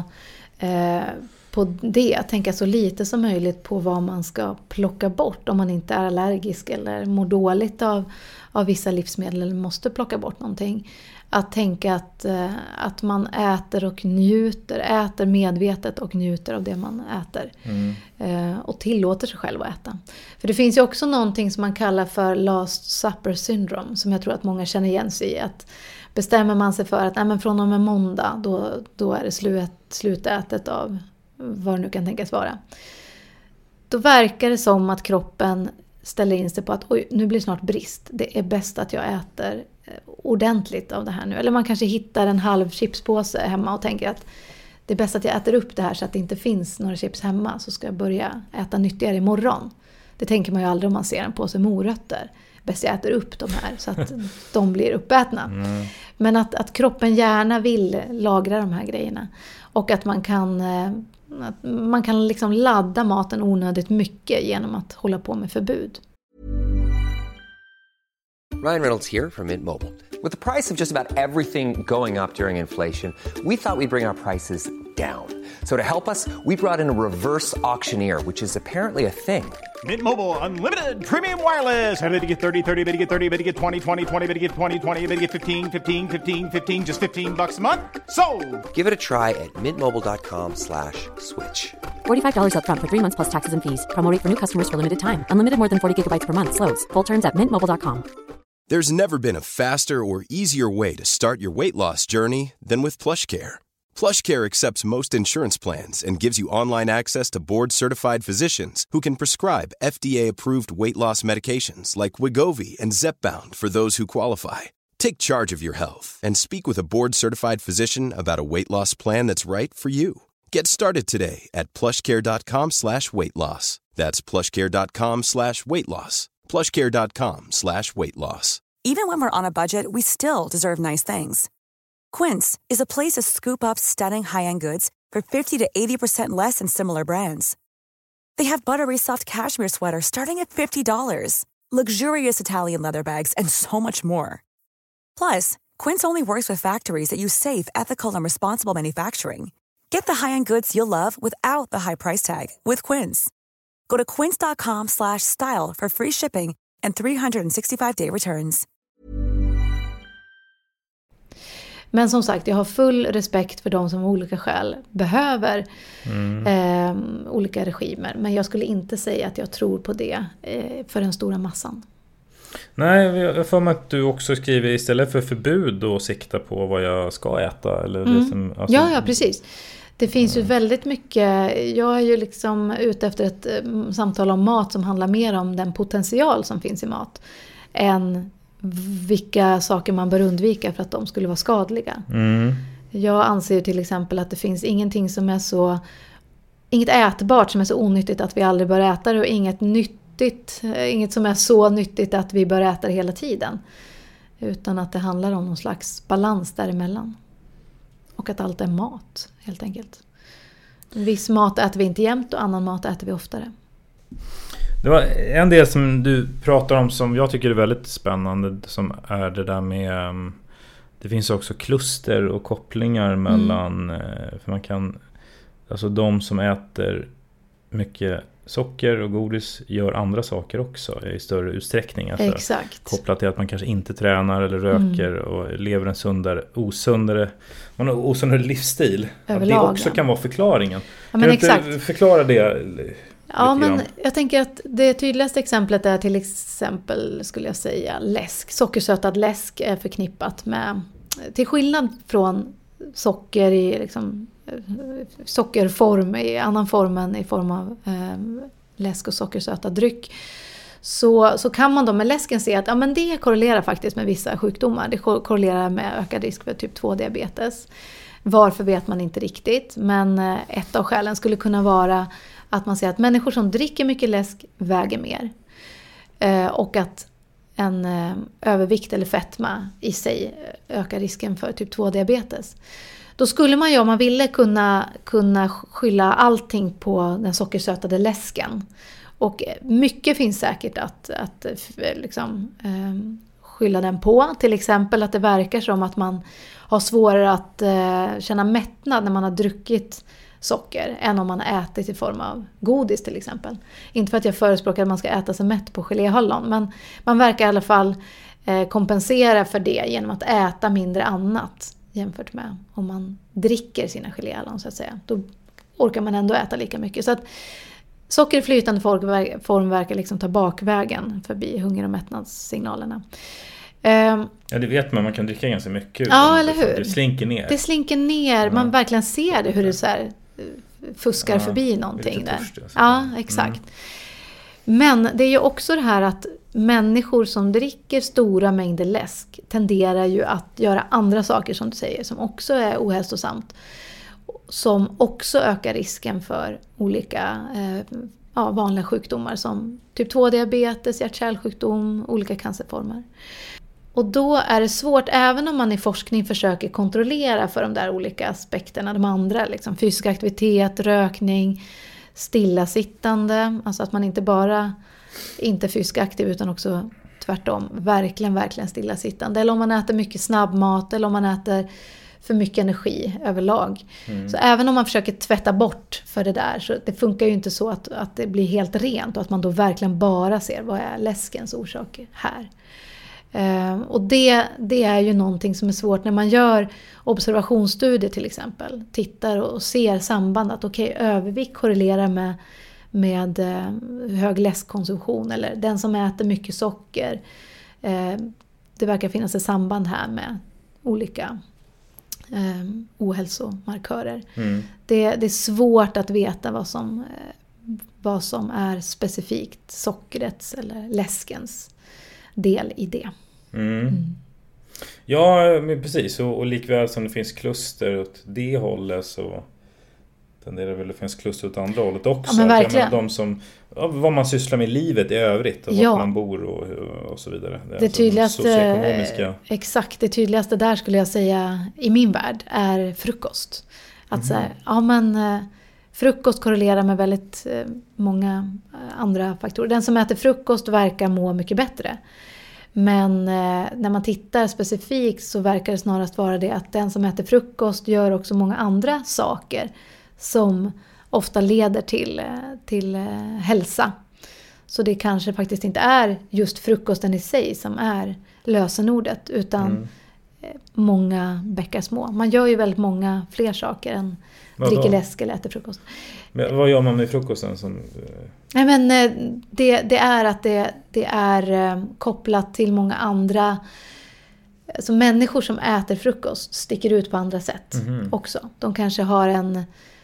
det, tänka så lite som möjligt på vad man ska plocka bort om man inte är allergisk eller mår dåligt av vissa livsmedel eller måste plocka bort någonting. Att tänka att man äter och äter medvetet och njuter av det man äter. Och tillåter sig själv att äta. För det finns ju också någonting som man kallar för last supper syndrome, som jag tror att många känner igen sig i. Att bestämmer man sig för att men från och med måndag då är det slutätet av vad det nu kan tänkas vara. Då verkar det som att kroppen ställer in sig på att nu blir det snart brist. Det är bäst att jag äter ordentligt av det här nu. Eller man kanske hittar en halv chipspåse hemma och tänker att det är bäst att jag äter upp det här så att det inte finns några chips hemma, så ska jag börja äta nyttigare imorgon. Det tänker man ju aldrig om man ser en påse morötter. Bäst jag äter upp de här så att de blir uppätna. Men att kroppen gärna vill lagra de här grejerna. Och att man kan liksom ladda maten onödigt mycket genom att hålla på med förbud. Ryan Reynolds here from Mint Mobile. With the price of just about everything going up during inflation, we thought we'd bring our prices down. So to help us, we brought in a reverse auctioneer, which is apparently a thing. Mint Mobile Unlimited Premium Wireless. How to get 30, 30, bit to get 30, bit to get 20, 20, 20, bit to get 20, 20, bit to get 15, 15, 15, 15, just $15 a month? Sold! Give it a try at mintmobile.com/switch. $45 up front for 3 months plus taxes and fees. Promo rate for new customers for limited time. Unlimited more than 40 gigabytes per month. Slows full terms at mintmobile.com. There's never been a faster or easier way to start your weight loss journey than with PlushCare. PlushCare accepts most insurance plans and gives you online access to board-certified physicians who can prescribe FDA-approved weight loss medications like Wegovy and Zepbound for those who qualify. Take charge of your health and speak with a board-certified physician about a weight loss plan that's right for you. Get started today at plushcare.com/weightloss. That's plushcare.com/weightloss. plushcare.com/weightloss. Even when we're on a budget, we still deserve nice things. Quince is a place to scoop up stunning high-end goods for 50 to 80% less than similar brands. They have buttery soft cashmere sweaters starting at $50, luxurious Italian leather bags, and so much more. Plus, Quince only works with factories that use safe, ethical, and responsible manufacturing. Get the high-end goods you'll love without the high price tag with Quince. Go to quince.com/style for free shipping and 365-day returns. Men som sagt, jag har full respekt för de som av olika skäl behöver olika regimer. Men jag skulle inte säga att jag tror på det för den stora massan. Nej, jag får mig att du också skriver istället för förbud och sikta på vad jag ska äta. Eller det som, alltså... Ja, precis. Det finns ju väldigt mycket, jag är ju liksom ute efter ett samtal om mat som handlar mer om den potential som finns i mat än vilka saker man bör undvika för att de skulle vara skadliga. Jag anser till exempel att det finns ingenting som är så, inget ätbart som är så onyttigt att vi aldrig bör äta det och inget som är så nyttigt att vi bör äta det hela tiden. Utan att det handlar om någon slags balans däremellan. Och att allt är mat, helt enkelt. Viss mat äter vi inte jämt och annan mat äter vi oftare. Det var en del som du pratar om som jag tycker är väldigt spännande, som är det där med, det finns också kluster och kopplingar mellan, för man kan, alltså de som äter mycket socker och godis gör andra saker också i större utsträckning. Alltså, exakt. Kopplat till att man kanske inte tränar eller röker och lever en osundare livsstil. Överlag, att det också kan vara förklaringen. Ja, kan du exakt. inte förklara det? Ja, men jag tänker att det tydligaste exemplet är till exempel, skulle jag säga, läsk. Sockersötad läsk är förknippat med, till skillnad från socker i liksom sockerform i annan form än i form av läsk och sockersötad dryck, så kan man då med läsken se att men det korrelerar faktiskt med vissa sjukdomar. Det korrelerar med ökad risk för typ 2-diabetes. Varför vet man inte riktigt, men ett av skälen skulle kunna vara att man ser att människor som dricker mycket läsk väger mer. Och att en övervikt eller fetma i sig ökar risken för typ 2-diabetes. Då skulle man ju, om man ville, kunna skylla allting på den sockersötade läsken. Och mycket finns säkert att liksom, skylla den på. Till exempel att det verkar som att man har svårare att känna mättnad när man har druckit socker än om man har ätit i form av godis till exempel. Inte för att jag förespråkar att man ska äta sig mätt på geléhallon, men man verkar i alla fall kompensera för det genom att äta mindre annat jämfört med om man dricker sina geléhallon, så att säga. Då orkar man ändå äta lika mycket. Så att socker i flytande form verkar liksom ta bakvägen förbi hunger- och mättnadssignalerna. Ja, det vet man kan dricka ganska mycket. Ja, eller hur? Det slinker ner. Det slinker ner. Man verkligen ser det, hur det så här fuskar förbi någonting där. Törstig, alltså. Ja, exakt. Men det är ju också det här att människor som dricker stora mängder läsk tenderar ju att göra andra saker, som du säger, som också är ohälsosamt. Som också ökar risken för olika vanliga sjukdomar som typ 2-diabetes, hjärt-kärlsjukdom, olika cancerformer. Och då är det svårt, även om man i forskning försöker kontrollera för de där olika aspekterna, de andra, liksom fysisk aktivitet, rökning, stillasittande, alltså att man inte bara inte är fysiskt aktiv utan också tvärtom, verkligen stillasittande. Eller om man äter mycket snabbmat eller om man äter för mycket energi överlag. Så även om man försöker tvätta bort för det där, så det funkar ju inte så att det blir helt rent och att man då verkligen bara ser vad är läskens orsaker här. Och det är ju någonting som är svårt när man gör observationsstudier till exempel. Tittar och ser samband att övervikt korrelerar med hög läskkonsumtion, eller den som äter mycket socker. Det verkar finnas ett samband här med olika ohälsomarkörer. Det är svårt att veta vad som är specifikt sockrets eller läskens del i det. Ja, men precis. Och likväl som det finns kluster åt det hållet, så tenderar väl att finnas kluster åt andra hållet också. Ja, men verkligen. De som, vad man sysslar med i livet i övrigt och vart man bor och så vidare. Det tydligaste, exakt, det tydligaste där skulle jag säga i min värld är frukost. Att frukost korrelerar med väldigt många andra faktorer. Den som äter frukost verkar må mycket bättre. Men när man tittar specifikt så verkar det snarast vara det att den som äter frukost gör också många andra saker som ofta leder till hälsa. Så det kanske faktiskt inte är just frukosten i sig som är lösenordet utan många bäckar små. Man gör ju väldigt många fler saker än dricker läsk eller äter frukost. Men vad gör man med frukosten? Nej, men det är att det är kopplat till många andra. Så människor som äter frukost sticker ut på andra sätt också. De kanske har en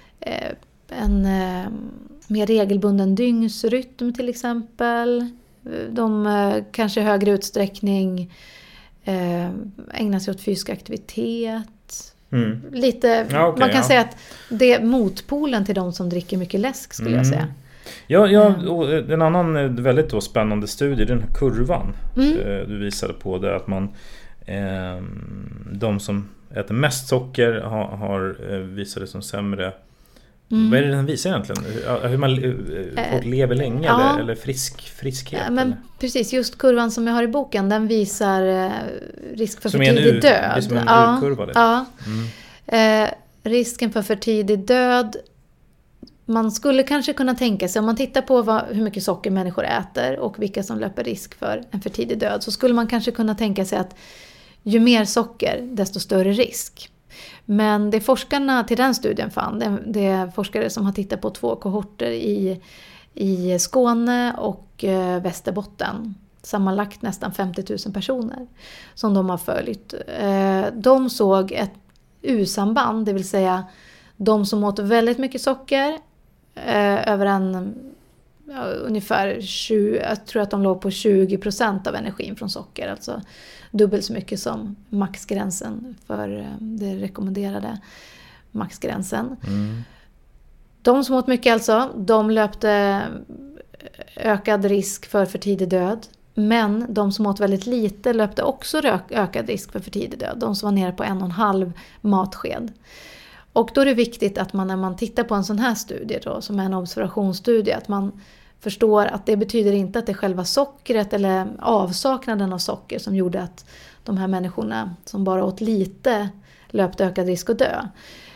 mer regelbunden dygnsrytm till exempel. De kanske i högre utsträckning ägnar sig åt fysisk aktivitet. Lite, man kan säga att det är motpolen till de som dricker mycket läsk skulle jag säga. En annan väldigt spännande studie, den här kurvan du visade på det, att man de som äter mest socker har visat det som sämre. Vad är det den visar egentligen? Hur man folk lever länge eller friskhet? Ja, men precis, just kurvan som jag har i boken, den visar risk för förtidig död. Det är som en urkurva. Risken för förtidig död. Man skulle kanske kunna tänka sig, om man tittar på hur mycket socker människor äter och vilka som löper risk för en förtidig död, så skulle man kanske kunna tänka sig att ju mer socker, desto större risk. Men det forskarna till den studien fann, det är forskare som har tittat på 2 kohorter i Skåne och Västerbotten. Sammanlagt nästan 50 000 personer som de har följt. De såg ett U-samband, det vill säga de som åt väldigt mycket socker över ungefär 20, jag tror att de låg på 20% av energin från socker, alltså dubbelt så mycket som maxgränsen för det rekommenderade maxgränsen. De som åt mycket alltså, de löpte ökad risk för förtidig död, men de som åt väldigt lite löpte också ökad risk för förtidig död, de som var nere på 1,5 matsked. Och då är det viktigt att man, när man tittar på en sån här studie då, som är en observationsstudie, att man förstår att det betyder inte att det är själva sockret eller avsaknaden av socker som gjorde att de här människorna som bara åt lite löpte ökad risk att dö.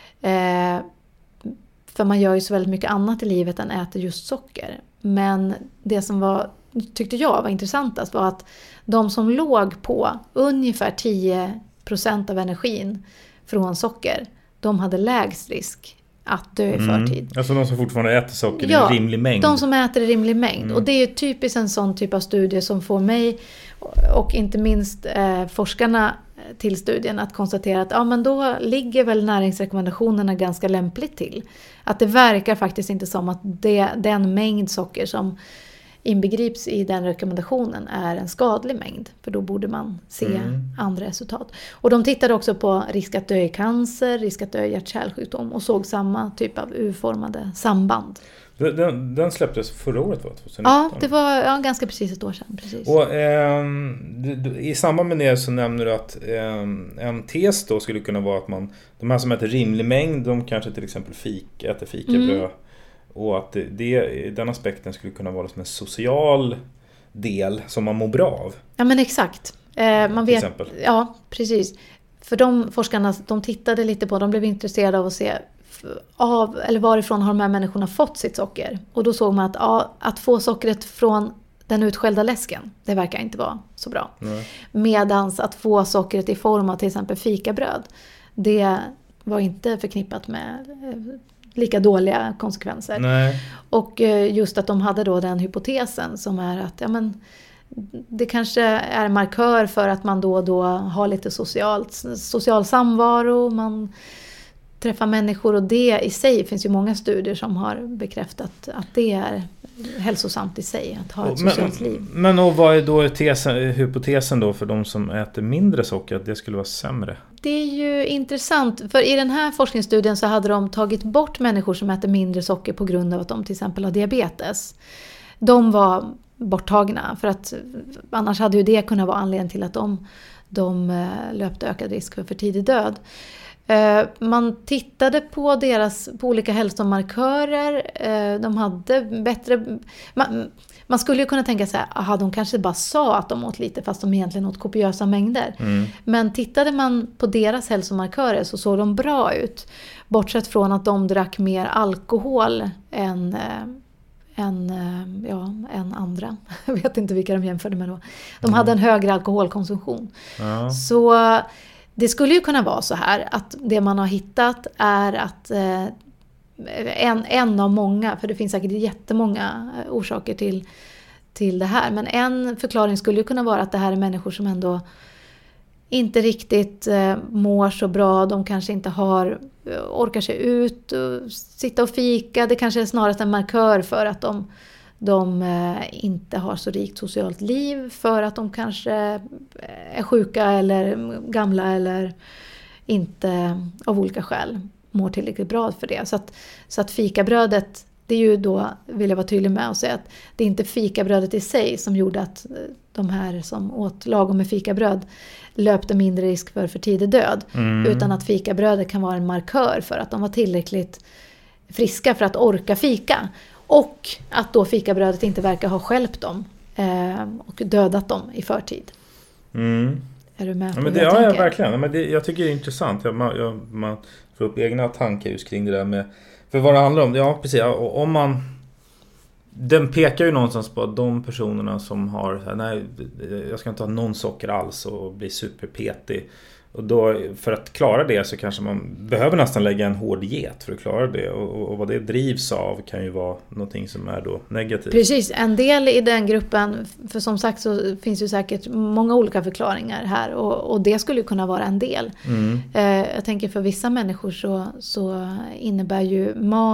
För man gör ju så väldigt mycket annat i livet än äter just socker. Men det som tyckte jag var intressantast var att de som låg på ungefär 10% av energin från socker, de hade lägst risk att dö i förtid. Alltså de som fortfarande äter socker i en rimlig mängd. De som äter i rimlig mängd. Och det är ju typiskt en sån typ av studie som får mig och inte minst forskarna till studien att konstatera att men då ligger väl näringsrekommendationerna ganska lämpligt till. Att det verkar faktiskt inte som att den mängd socker som inbegrips i den rekommendationen är en skadlig mängd. För då borde man se andra resultat. Och de tittade också på risk att dö i cancer, risk att dö i hjärt-kärlsjukdom och såg samma typ av U-formade samband. Den släpptes förra året, va? 2019? Ja, det var ganska precis ett år sedan. Precis. Och i samband med det så nämner du att en tes då skulle kunna vara att de här som äter rimlig mängd, de kanske till exempel äter fikabröd. Och att den aspekten skulle kunna vara som en social del som man mår bra av. Ja, men exakt. Man vet, exempel. Ja, precis. För de forskarna, de tittade lite på, de blev intresserade av att se eller varifrån har de här människorna fått sitt socker. Och då såg man att få sockret från den utskällda läsken, det verkar inte vara så bra. Medans att få sockret i form av till exempel fikabröd, det var inte förknippat med lika dåliga konsekvenser. Nej. Och just att de hade då den hypotesen som är att det kanske är en markör för att man då och då har lite social samvaro, man träffar människor, och det i sig finns ju många studier som har bekräftat att det är hälsosamt i sig att ha ett socialt liv. Men och vad är då hypotesen då för de som äter mindre socker, att det skulle vara sämre? Det är ju intressant, för i den här forskningsstudien så hade de tagit bort människor som äter mindre socker på grund av att de till exempel har diabetes. De var borttagna, för att annars hade ju det kunnat vara anledningen till att de löpte ökad risk för tidig död. Man tittade på olika hälsomarkörer. De hade bättre... Man skulle ju kunna tänka så här, de kanske bara sa att de åt lite fast de egentligen åt kopiösa mängder. Men tittade man på deras hälsomarkörer så såg de bra ut. Bortsett från att de drack mer alkohol än andra. Jag vet inte vilka de jämförde med då. De hade en högre alkoholkonsumtion. Ja. Så det skulle ju kunna vara så här att det man har hittat är att en av många, för det finns säkert jättemånga orsaker till det här, men en förklaring skulle ju kunna vara att det här är människor som ändå inte riktigt mår så bra, de kanske inte orkar sig ut och sitta och fika. Det kanske är snarast en markör för att de inte har så rikt socialt liv, för att de kanske är sjuka eller gamla eller inte av olika skäl mår tillräckligt bra för det. Så att fikabrödet, det är ju då, vill jag vara tydlig med och säga att det är inte fikabrödet i sig som gjorde att de här som åt lagom med fikabröd löpte mindre risk för tidig död. Utan att fikabrödet kan vara en markör för att de var tillräckligt friska för att orka fika. Och att då fikabrödet inte verkar ha stjälpt dem och dödat dem i förtid. Är du med på men det? Ja, verkligen. Men jag tycker det är intressant. Man får upp egna tankar just kring det där med... För vad det handlar om, ja precis, om man... Den pekar ju någonstans på att de personerna som har... Nej, jag ska inte ha någon socker alls och bli superpetig. Och då, för att klara det så kanske man behöver nästan lägga en hård diet för att klara det. Och vad det drivs av kan ju vara någonting som är då negativt. Precis, en del i den gruppen, för som sagt så finns ju säkert många olika förklaringar här. Och det skulle ju kunna vara en del. Jag tänker för vissa människor så innebär ju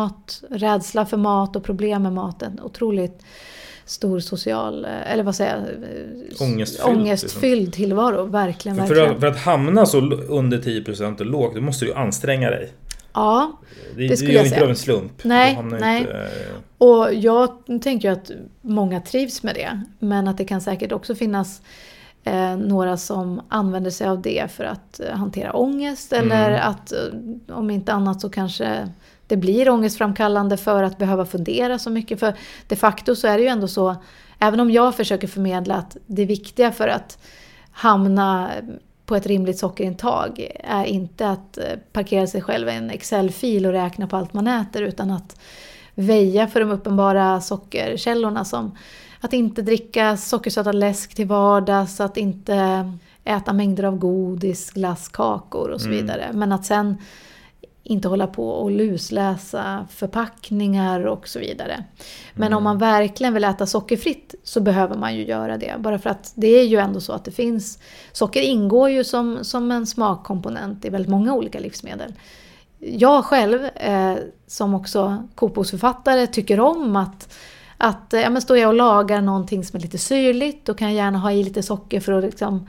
rädsla för mat och problem med maten otroligt stor social, eller vad säger jag, ångestfylld tillvaro, verkligen. För att hamna så under 10% och lågt, då måste du anstränga dig. Ja, det skulle jag säga. Det är ju inte av en slump. Nej. Inte... Och jag tänker ju att många trivs med det, men att det kan säkert också finnas några som använder sig av det för att hantera ångest, eller att om inte annat så kanske det blir ångestframkallande för att behöva fundera så mycket. För de facto så är det ju ändå så, även om jag försöker förmedla att det viktiga för att hamna på ett rimligt sockerintag är inte att parkera sig själv i en Excel-fil och räkna på allt man äter, utan att väja för de uppenbara sockerkällorna, som att inte dricka sockersötad läsk till vardags, att inte äta mängder av godis, glass, kakor och så vidare. Men att sen inte hålla på och lusläsa förpackningar och så vidare. Men om man verkligen vill äta sockerfritt så behöver man ju göra det. Bara för att det är ju ändå så att det finns... Socker ingår ju som en smakkomponent i väldigt många olika livsmedel. Jag själv, som också kokboksförfattare, tycker om att står jag och lagar någonting som är lite syrligt, då kan jag gärna ha i lite socker för att liksom,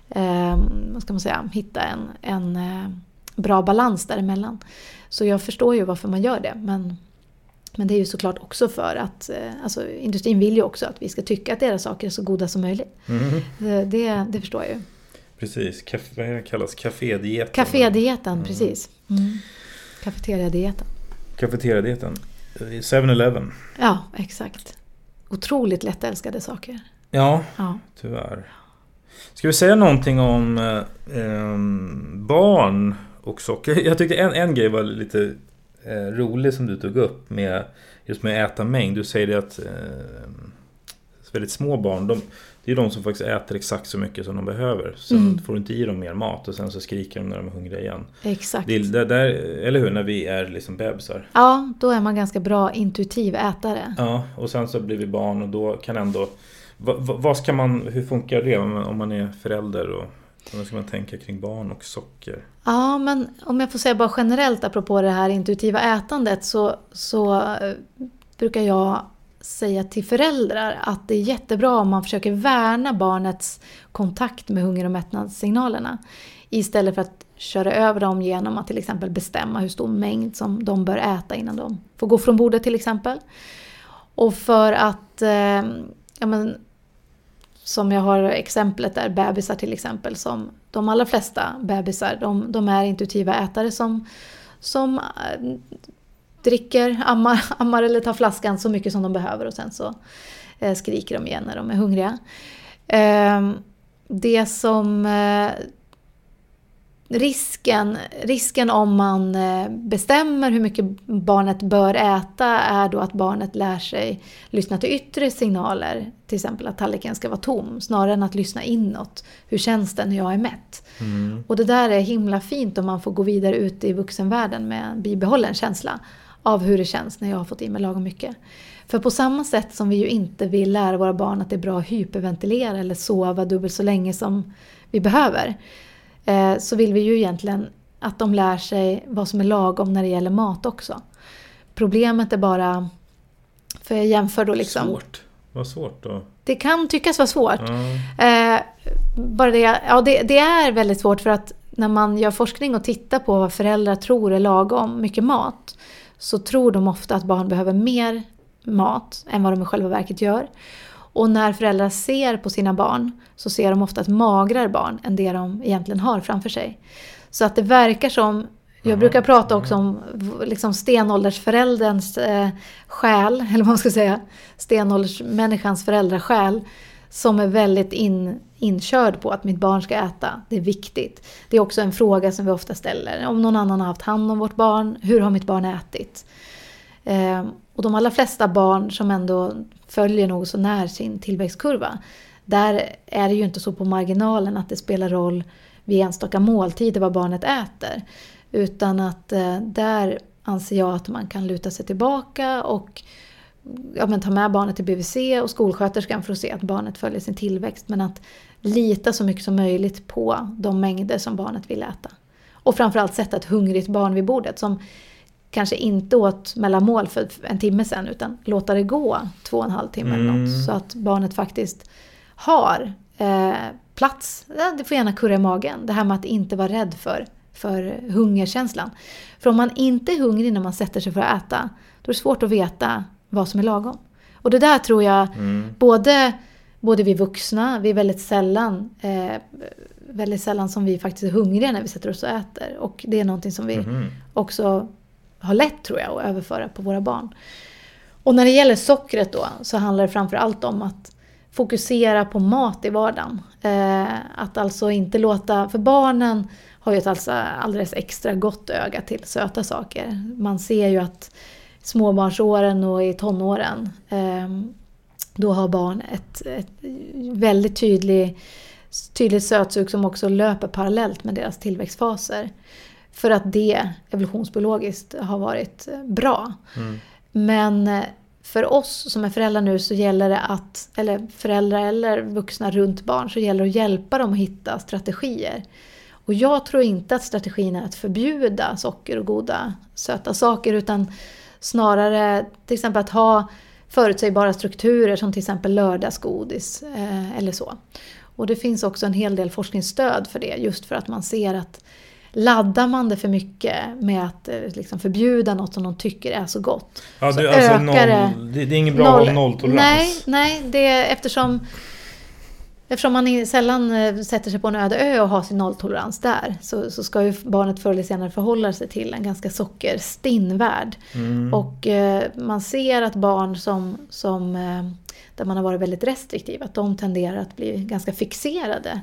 vad ska man säga, hitta en bra balans däremellan. Så jag förstår ju varför man gör det. Men det är ju såklart också för att industrin vill ju också att vi ska tycka att deras saker är så goda som möjligt. Det förstår jag ju. Precis, det kallas kafédieten. Kafédieten, precis. Kafeteriadieten. 7-Eleven. Ja, exakt. Otroligt lättälskade saker. Ja, tyvärr. Ska vi säga någonting om barn och socker? Jag tyckte en grej var lite rolig som du tog upp med just med äta mängd. Du säger det att väldigt små barn, det är de som faktiskt äter exakt så mycket som de behöver. Sen får du inte i dem mer mat och sen så skriker de när de är hungriga igen. Exakt. Det där, eller hur, när vi är liksom bebisar. Ja, då är man ganska bra intuitiv ätare. Ja, och sen så blir vi barn och då kan ändå... hur funkar det om man är förälder och vad ska man tänka kring barn och socker? Ja, men om jag får säga bara generellt apropå det här intuitiva ätandet så brukar jag säga till föräldrar att det är jättebra om man försöker värna barnets kontakt med hunger- och mättnadssignalerna. Istället för att köra över dem genom att till exempel bestämma hur stor mängd som de bör äta innan de får gå från bordet till exempel. Och för att, som jag har exemplet där, bebisar till exempel, som de allra flesta bebisar, de är intuitiva ätare som dricker, ammar eller tar flaskan så mycket som de behöver och sen så skriker de igen när de är hungriga. Det som risken om man bestämmer hur mycket barnet bör äta är då att barnet lär sig lyssna till yttre signaler, till exempel att tallriken ska vara tom, snarare än att lyssna inåt. Hur känns det när jag är mätt? Och det där är himla fint om man får gå vidare ut i vuxenvärlden med en bibehållen känsla av hur det känns när jag har fått i mig lagom mycket. För på samma sätt som vi ju inte vill lära våra barn att det är bra att hyperventilera eller sova dubbelt så länge som vi behöver, så vill vi ju egentligen att de lär sig vad som är lagom när det gäller mat också. Problemet är bara, för jag jämför då liksom... Svårt. Vad svårt då? Det kan tyckas vara svårt. Bara det är väldigt svårt, för att när man gör forskning och tittar på vad föräldrar tror är lagom mycket mat, så tror de ofta att barn behöver mer mat än vad de i själva verket gör. Och när föräldrar ser på sina barn så ser de ofta ett magrare barn än det de egentligen har framför sig. Så att det verkar som, jag brukar prata också om liksom stenåldersförälderns själ, eller vad man ska säga, stenåldersmänniskans föräldrasjäl, som är väldigt inkörd på att mitt barn ska äta. Det är viktigt. Det är också en fråga som vi ofta ställer. Om någon annan har haft hand om vårt barn, hur har mitt barn ätit? Och de allra flesta barn som ändå följer något så när sin tillväxtkurva, där är det ju inte så på marginalen att det spelar roll vid enstaka måltider vad barnet äter. Utan att där anser jag att man kan luta sig tillbaka och ta med barnet till BVC och skolsköterskan för att se att barnet följer sin tillväxt. Men att lita så mycket som möjligt på de mängder som barnet vill äta. Och framförallt sätta ett hungrigt barn vid bordet som kanske inte åt mellanmål för en timme sedan, utan låta det gå 2,5 timmar eller något, så att barnet faktiskt har plats. Det får gärna kurra i magen. Det här med att inte vara rädd för hungerkänslan. För om man inte är hungrig när man sätter sig för att äta, då är det svårt att veta vad som är lagom. Och det där tror jag både vi vuxna, vi är väldigt sällan som vi faktiskt är hungriga när vi sätter oss och äter. Och det är någonting som vi också har lätt, tror jag, att överföra på våra barn. Och när det gäller sockret då, så handlar det framför allt om att fokusera på mat i vardagen. Att alltså inte låta, för barnen har ju ett alldeles extra gott öga till söta saker. Man ser ju att småbarnsåren och i tonåren, då har barn ett väldigt tydligt sötsug som också löper parallellt med deras tillväxtfaser. För att det evolutionsbiologiskt har varit bra. Men för oss som är föräldrar nu så gäller det att, eller föräldrar eller vuxna runt barn, så gäller det att hjälpa dem att hitta strategier. Och jag tror inte att strategin är att förbjuda socker och goda söta saker, utan snarare till exempel att ha förutsägbara strukturer som till exempel lördagsgodis eller så. Och det finns också en hel del forskningsstöd för det, just för att man ser att laddar man det för mycket med att liksom förbjuda något som de tycker är så gott, ja, så alltså ökar det är ingen bra nolltolerans. Nej, det är eftersom man sällan sätter sig på en öde ö och har sin nolltolerans där, så ska ju barnet förr eller senare förhålla sig till en ganska sockerstinn värld. Och man ser att barn som där man har varit väldigt restriktiv, att de tenderar att bli ganska fixerade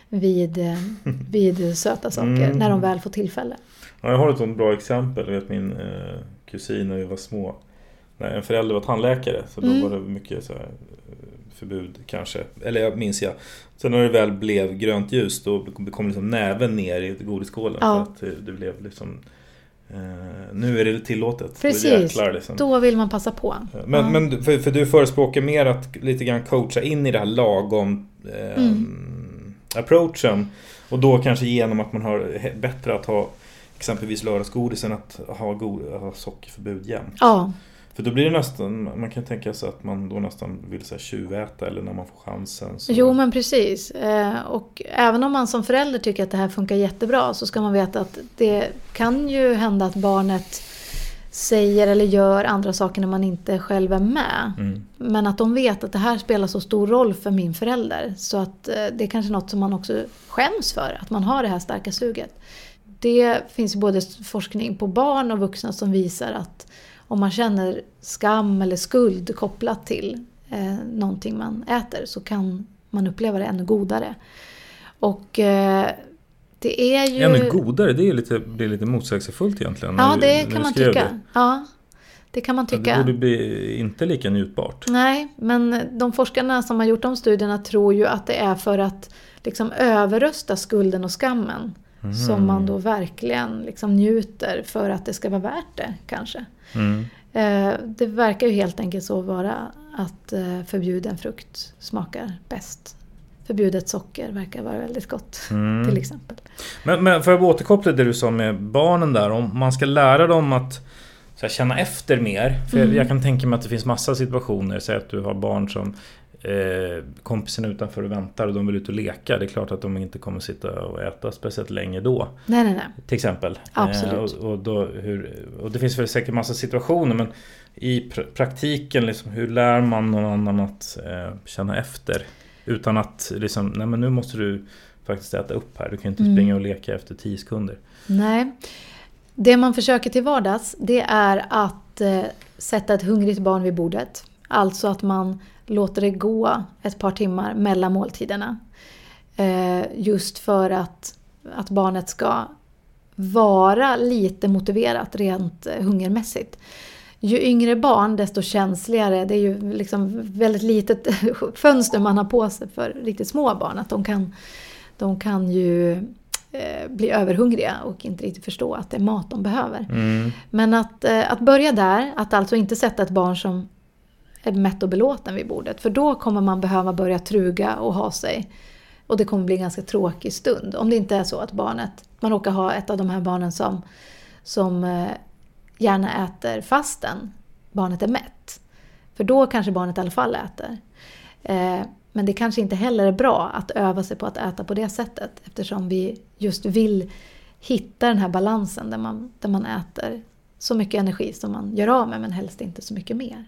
vid söta saker när de väl får tillfälle. Ja, jag har ett sånt bra exempel. Jag vet min kusin när vi var små. När en förälder var tandläkare, så då var det mycket så här förbud kanske. Eller jag minns jag. Sen när det väl blev grönt ljus, då kom liksom näven ner i godisskålen. Ja. För att det blev liksom nu är det tillåtet. Precis, det jäklar, liksom. Då vill man passa på. Men för du förespråkar mer att lite grann coacha in i det här lagom approachen, och då kanske genom att man har bättre att ha exempelvis lördagsgodis än att ha sockerförbud jämt. Ja. För då blir det nästan, man kan tänka sig att man då nästan vill så här tjuväta eller när man får chansen. Så. Jo, men precis. Och även om man som förälder tycker att det här funkar jättebra, så ska man veta att det kan ju hända att barnet säger eller gör andra saker när man inte själv är med. Men att de vet att det här spelar så stor roll för min förälder. Så att det är kanske något som man också skäms för, att man har det här starka suget. Det finns ju både forskning på barn och vuxna som visar att om man känner skam eller skuld kopplat till någonting man äter, så kan man uppleva det ännu godare. Och det är ju... Ännu godare, det är blir lite motsägelsefullt egentligen. Ja, det kan man tycka. Ja, det kan man tycka. Det borde bli inte lika njutbart. Nej, men de forskarna som har gjort de studierna tror ju att det är för att liksom överrösta skulden och skammen. Som man då verkligen liksom njuter för att det ska vara värt det, kanske. Det verkar ju helt enkelt så vara att förbjuden frukt smakar bäst. Förbjudet socker verkar vara väldigt gott, till exempel. Men för att återkoppla det du sa med barnen där, om man ska lära dem att så här, känna efter mer. För jag kan tänka mig att det finns massa situationer, säg att du har barn som kompisen utanför och väntar och de vill ut och leka. Det är klart att de inte kommer sitta och äta speciellt länge då. Nej. Till exempel. Absolut. Och det finns väl säkert massa situationer, men i praktiken liksom, hur lär man någon annan att känna efter utan att liksom, nej men nu måste du faktiskt äta upp här. Du kan inte springa och leka efter 10 sekunder. Nej. Det man försöker till vardags, det är att sätta ett hungrigt barn vid bordet. Alltså att man låter det gå ett par timmar mellan måltiderna. Just för att barnet ska vara lite motiverat rent hungermässigt. Ju yngre barn, desto känsligare. Det är ju liksom väldigt litet fönster man har på sig för riktigt små barn. Att de kan ju bli överhungriga och inte riktigt förstå att det är mat de behöver. Men att börja där, att alltså inte sätta ett barn som är mätt och belåten vid bordet. För då kommer man behöva börja truga och ha sig. Och det kommer bli en ganska tråkig stund. Om det inte är så att man råkar ha ett av de här barnen som gärna äter fastän barnet är mätt. För då kanske barnet i alla fall äter. Men det kanske inte heller är bra att öva sig på att äta på det sättet. Eftersom vi just vill hitta den här balansen där man äter så mycket energi som man gör av med, men helst inte så mycket mer.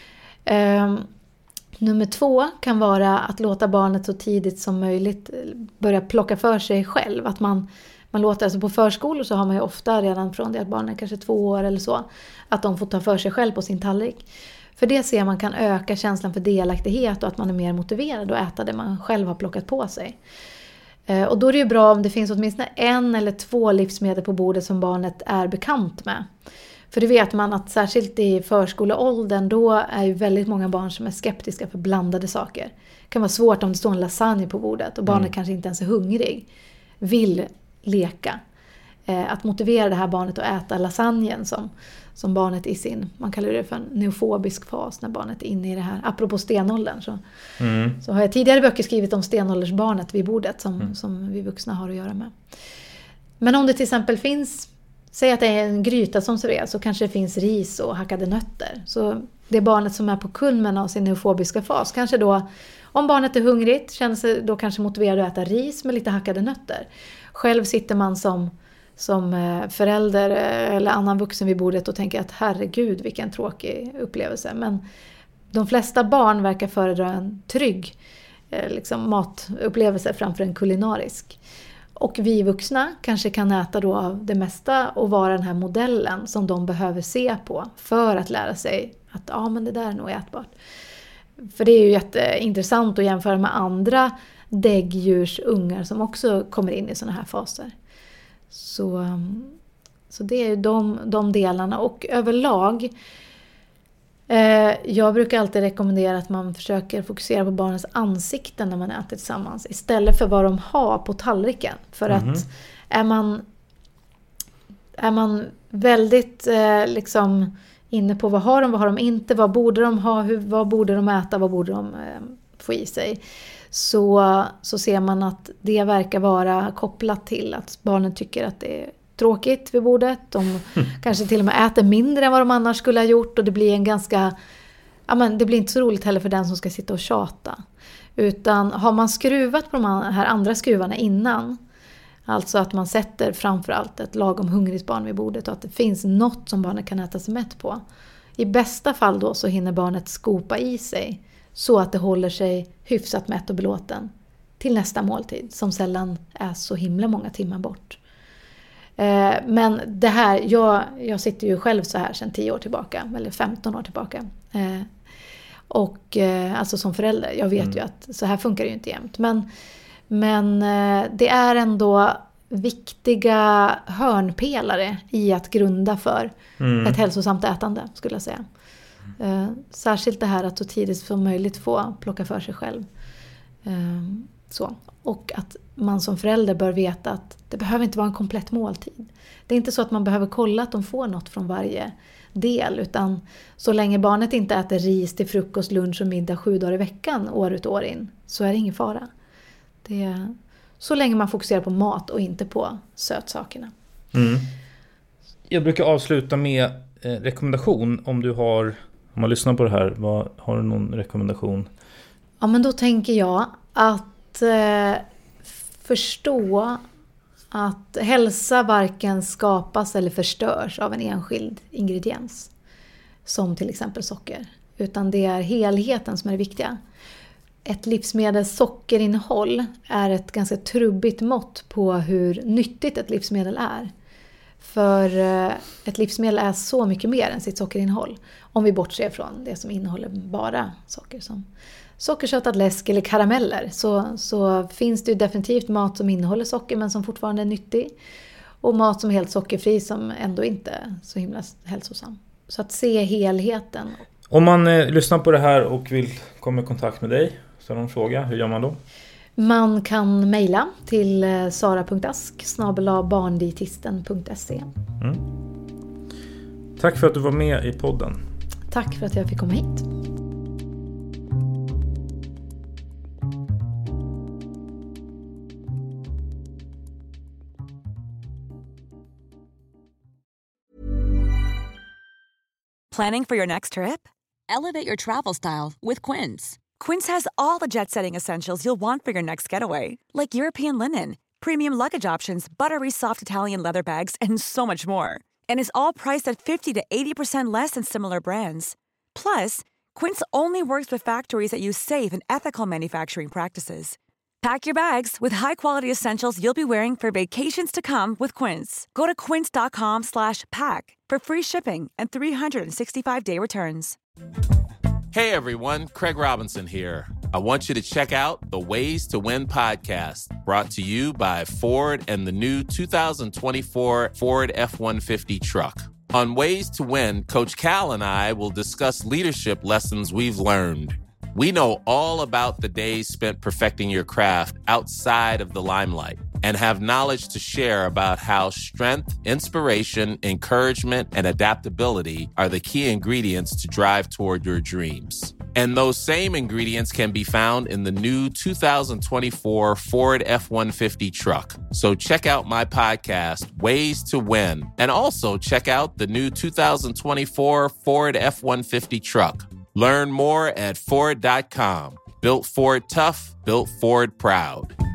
Nummer 2 kan vara att låta barnet så tidigt som möjligt börja plocka för sig själv. Att man låter, alltså på förskolor så har man ju ofta redan från det att barnen är kanske 2 år eller så, att de får ta för sig själv på sin tallrik. För det ser man kan öka känslan för delaktighet och att man är mer motiverad att äta det man själv har plockat på sig. Och då är det ju bra om det finns åtminstone 1 eller 2 livsmedel på bordet som barnet är bekant med. För det vet man att särskilt i förskoleåldern, då är ju väldigt många barn som är skeptiska för blandade saker. Det kan vara svårt om det står en lasagne på bordet och barnet kanske inte ens är hungrig, vill leka. Att motivera det här barnet att äta lasagnen som barnet i sin, man kallar det för en neofobisk fas, när barnet är inne i det här. Apropå stenåldern så har jag tidigare böcker skrivit om stenåldersbarnet vid bordet som vi vuxna har att göra med. Men om det till exempel finns, säg att det är en gryta som serveras, så kanske det finns ris och hackade nötter. Så det barnet som är på kulmen av sin neofobiska fas, kanske då, om barnet är hungrigt, känner sig då kanske motiverad att äta ris med lite hackade nötter. Själv sitter man som förälder eller annan vuxen vid bordet och tänker att herregud vilken tråkig upplevelse. Men de flesta barn verkar föredra en trygg matupplevelse framför en kulinarisk. Och vi vuxna kanske kan äta då av det mesta och vara den här modellen som de behöver se på för att lära sig att men det där är nog ätbart. För det är ju jätteintressant att jämföra med andra däggdjursungar som också kommer in i såna här faser. Så det är ju de delarna. Och överlag, jag brukar alltid rekommendera att man försöker fokusera på barnens ansikten när man äter tillsammans, istället för vad de har på tallriken. För att är man väldigt inne på vad har de inte, vad borde de ha, vad borde de äta, vad borde de få i sig, så ser man att det verkar vara kopplat till att barnen tycker att det tråkigt vid bordet. De kanske till och med äter mindre än vad de annars skulle ha gjort. Och det blir det blir inte så roligt heller för den som ska sitta och tjata. Utan har man skruvat på de här andra skruvarna innan, alltså att man sätter framförallt ett lagom hungrigt barn vid bordet och att det finns något som barnet kan äta sig mätt på. I bästa fall då så hinner barnet skopa i sig så att det håller sig hyfsat mätt och belåten till nästa måltid, som sällan är så himla många timmar bort. Men det här, jag sitter ju själv så här sedan 10 år tillbaka, eller 15 år tillbaka. Och alltså som förälder, jag vet ju att så här funkar det ju inte jämt. Men det är ändå viktiga hörnpelare i att grunda för ett hälsosamt ätande, skulle jag säga. Särskilt det här att så tidigt som möjligt få plocka för sig själv. Så. Och att man som förälder bör veta att det behöver inte vara en komplett måltid. Det är inte så att man behöver kolla att de får något från varje del, utan så länge barnet inte äter ris till frukost, lunch och middag 7 dagar i veckan år ut och år in, så är det ingen fara. Det är så länge man fokuserar på mat och inte på sötsakerna. Jag brukar avsluta med rekommendation. Om man lyssnar på det här, har du någon rekommendation? Ja, men då tänker jag att förstå att hälsa varken skapas eller förstörs av en enskild ingrediens, som till exempel socker, utan det är helheten som är det viktiga. Ett livsmedels sockerinnehåll är ett ganska trubbigt mått på hur nyttigt ett livsmedel är. För ett livsmedel är så mycket mer än sitt sockerinnehåll, om vi bortser från det som innehåller bara socker, som sockersötad läsk eller karameller, så finns det ju definitivt mat som innehåller socker men som fortfarande är nyttig, och mat som är helt sockerfri som ändå inte är så himla hälsosam. Så att se helheten. Om man lyssnar på det här och vill komma i kontakt med dig, så har de en fråga, hur gör man då? Man kan mejla till sara.ask@barndietisten.se. Tack för att du var med i podden. Tack för att jag fick komma hit. Planning for your next trip? Elevate your travel style with Quince. Quince has all the jet-setting essentials you'll want for your next getaway, like European linen, premium luggage options, buttery soft Italian leather bags, and so much more. And is all priced at 50 to 80% less than similar brands. Plus, Quince only works with factories that use safe and ethical manufacturing practices. Pack your bags with high-quality essentials you'll be wearing for vacations to come with Quince. Go to quince.com/pack for free shipping and 365-day returns. Hey everyone, Craig Robinson here. I want you to check out the Ways to Win podcast, brought to you by Ford and the new 2024 Ford F-150 truck. On Ways to Win, Coach Cal and I will discuss leadership lessons we've learned. We know all about the days spent perfecting your craft outside of the limelight and have knowledge to share about how strength, inspiration, encouragement, and adaptability are the key ingredients to drive toward your dreams. And those same ingredients can be found in the new 2024 Ford F-150 truck. So check out my podcast, Ways to Win, and also check out the new 2024 Ford F-150 truck. Learn more at Ford.com. Built Ford tough, built Ford proud.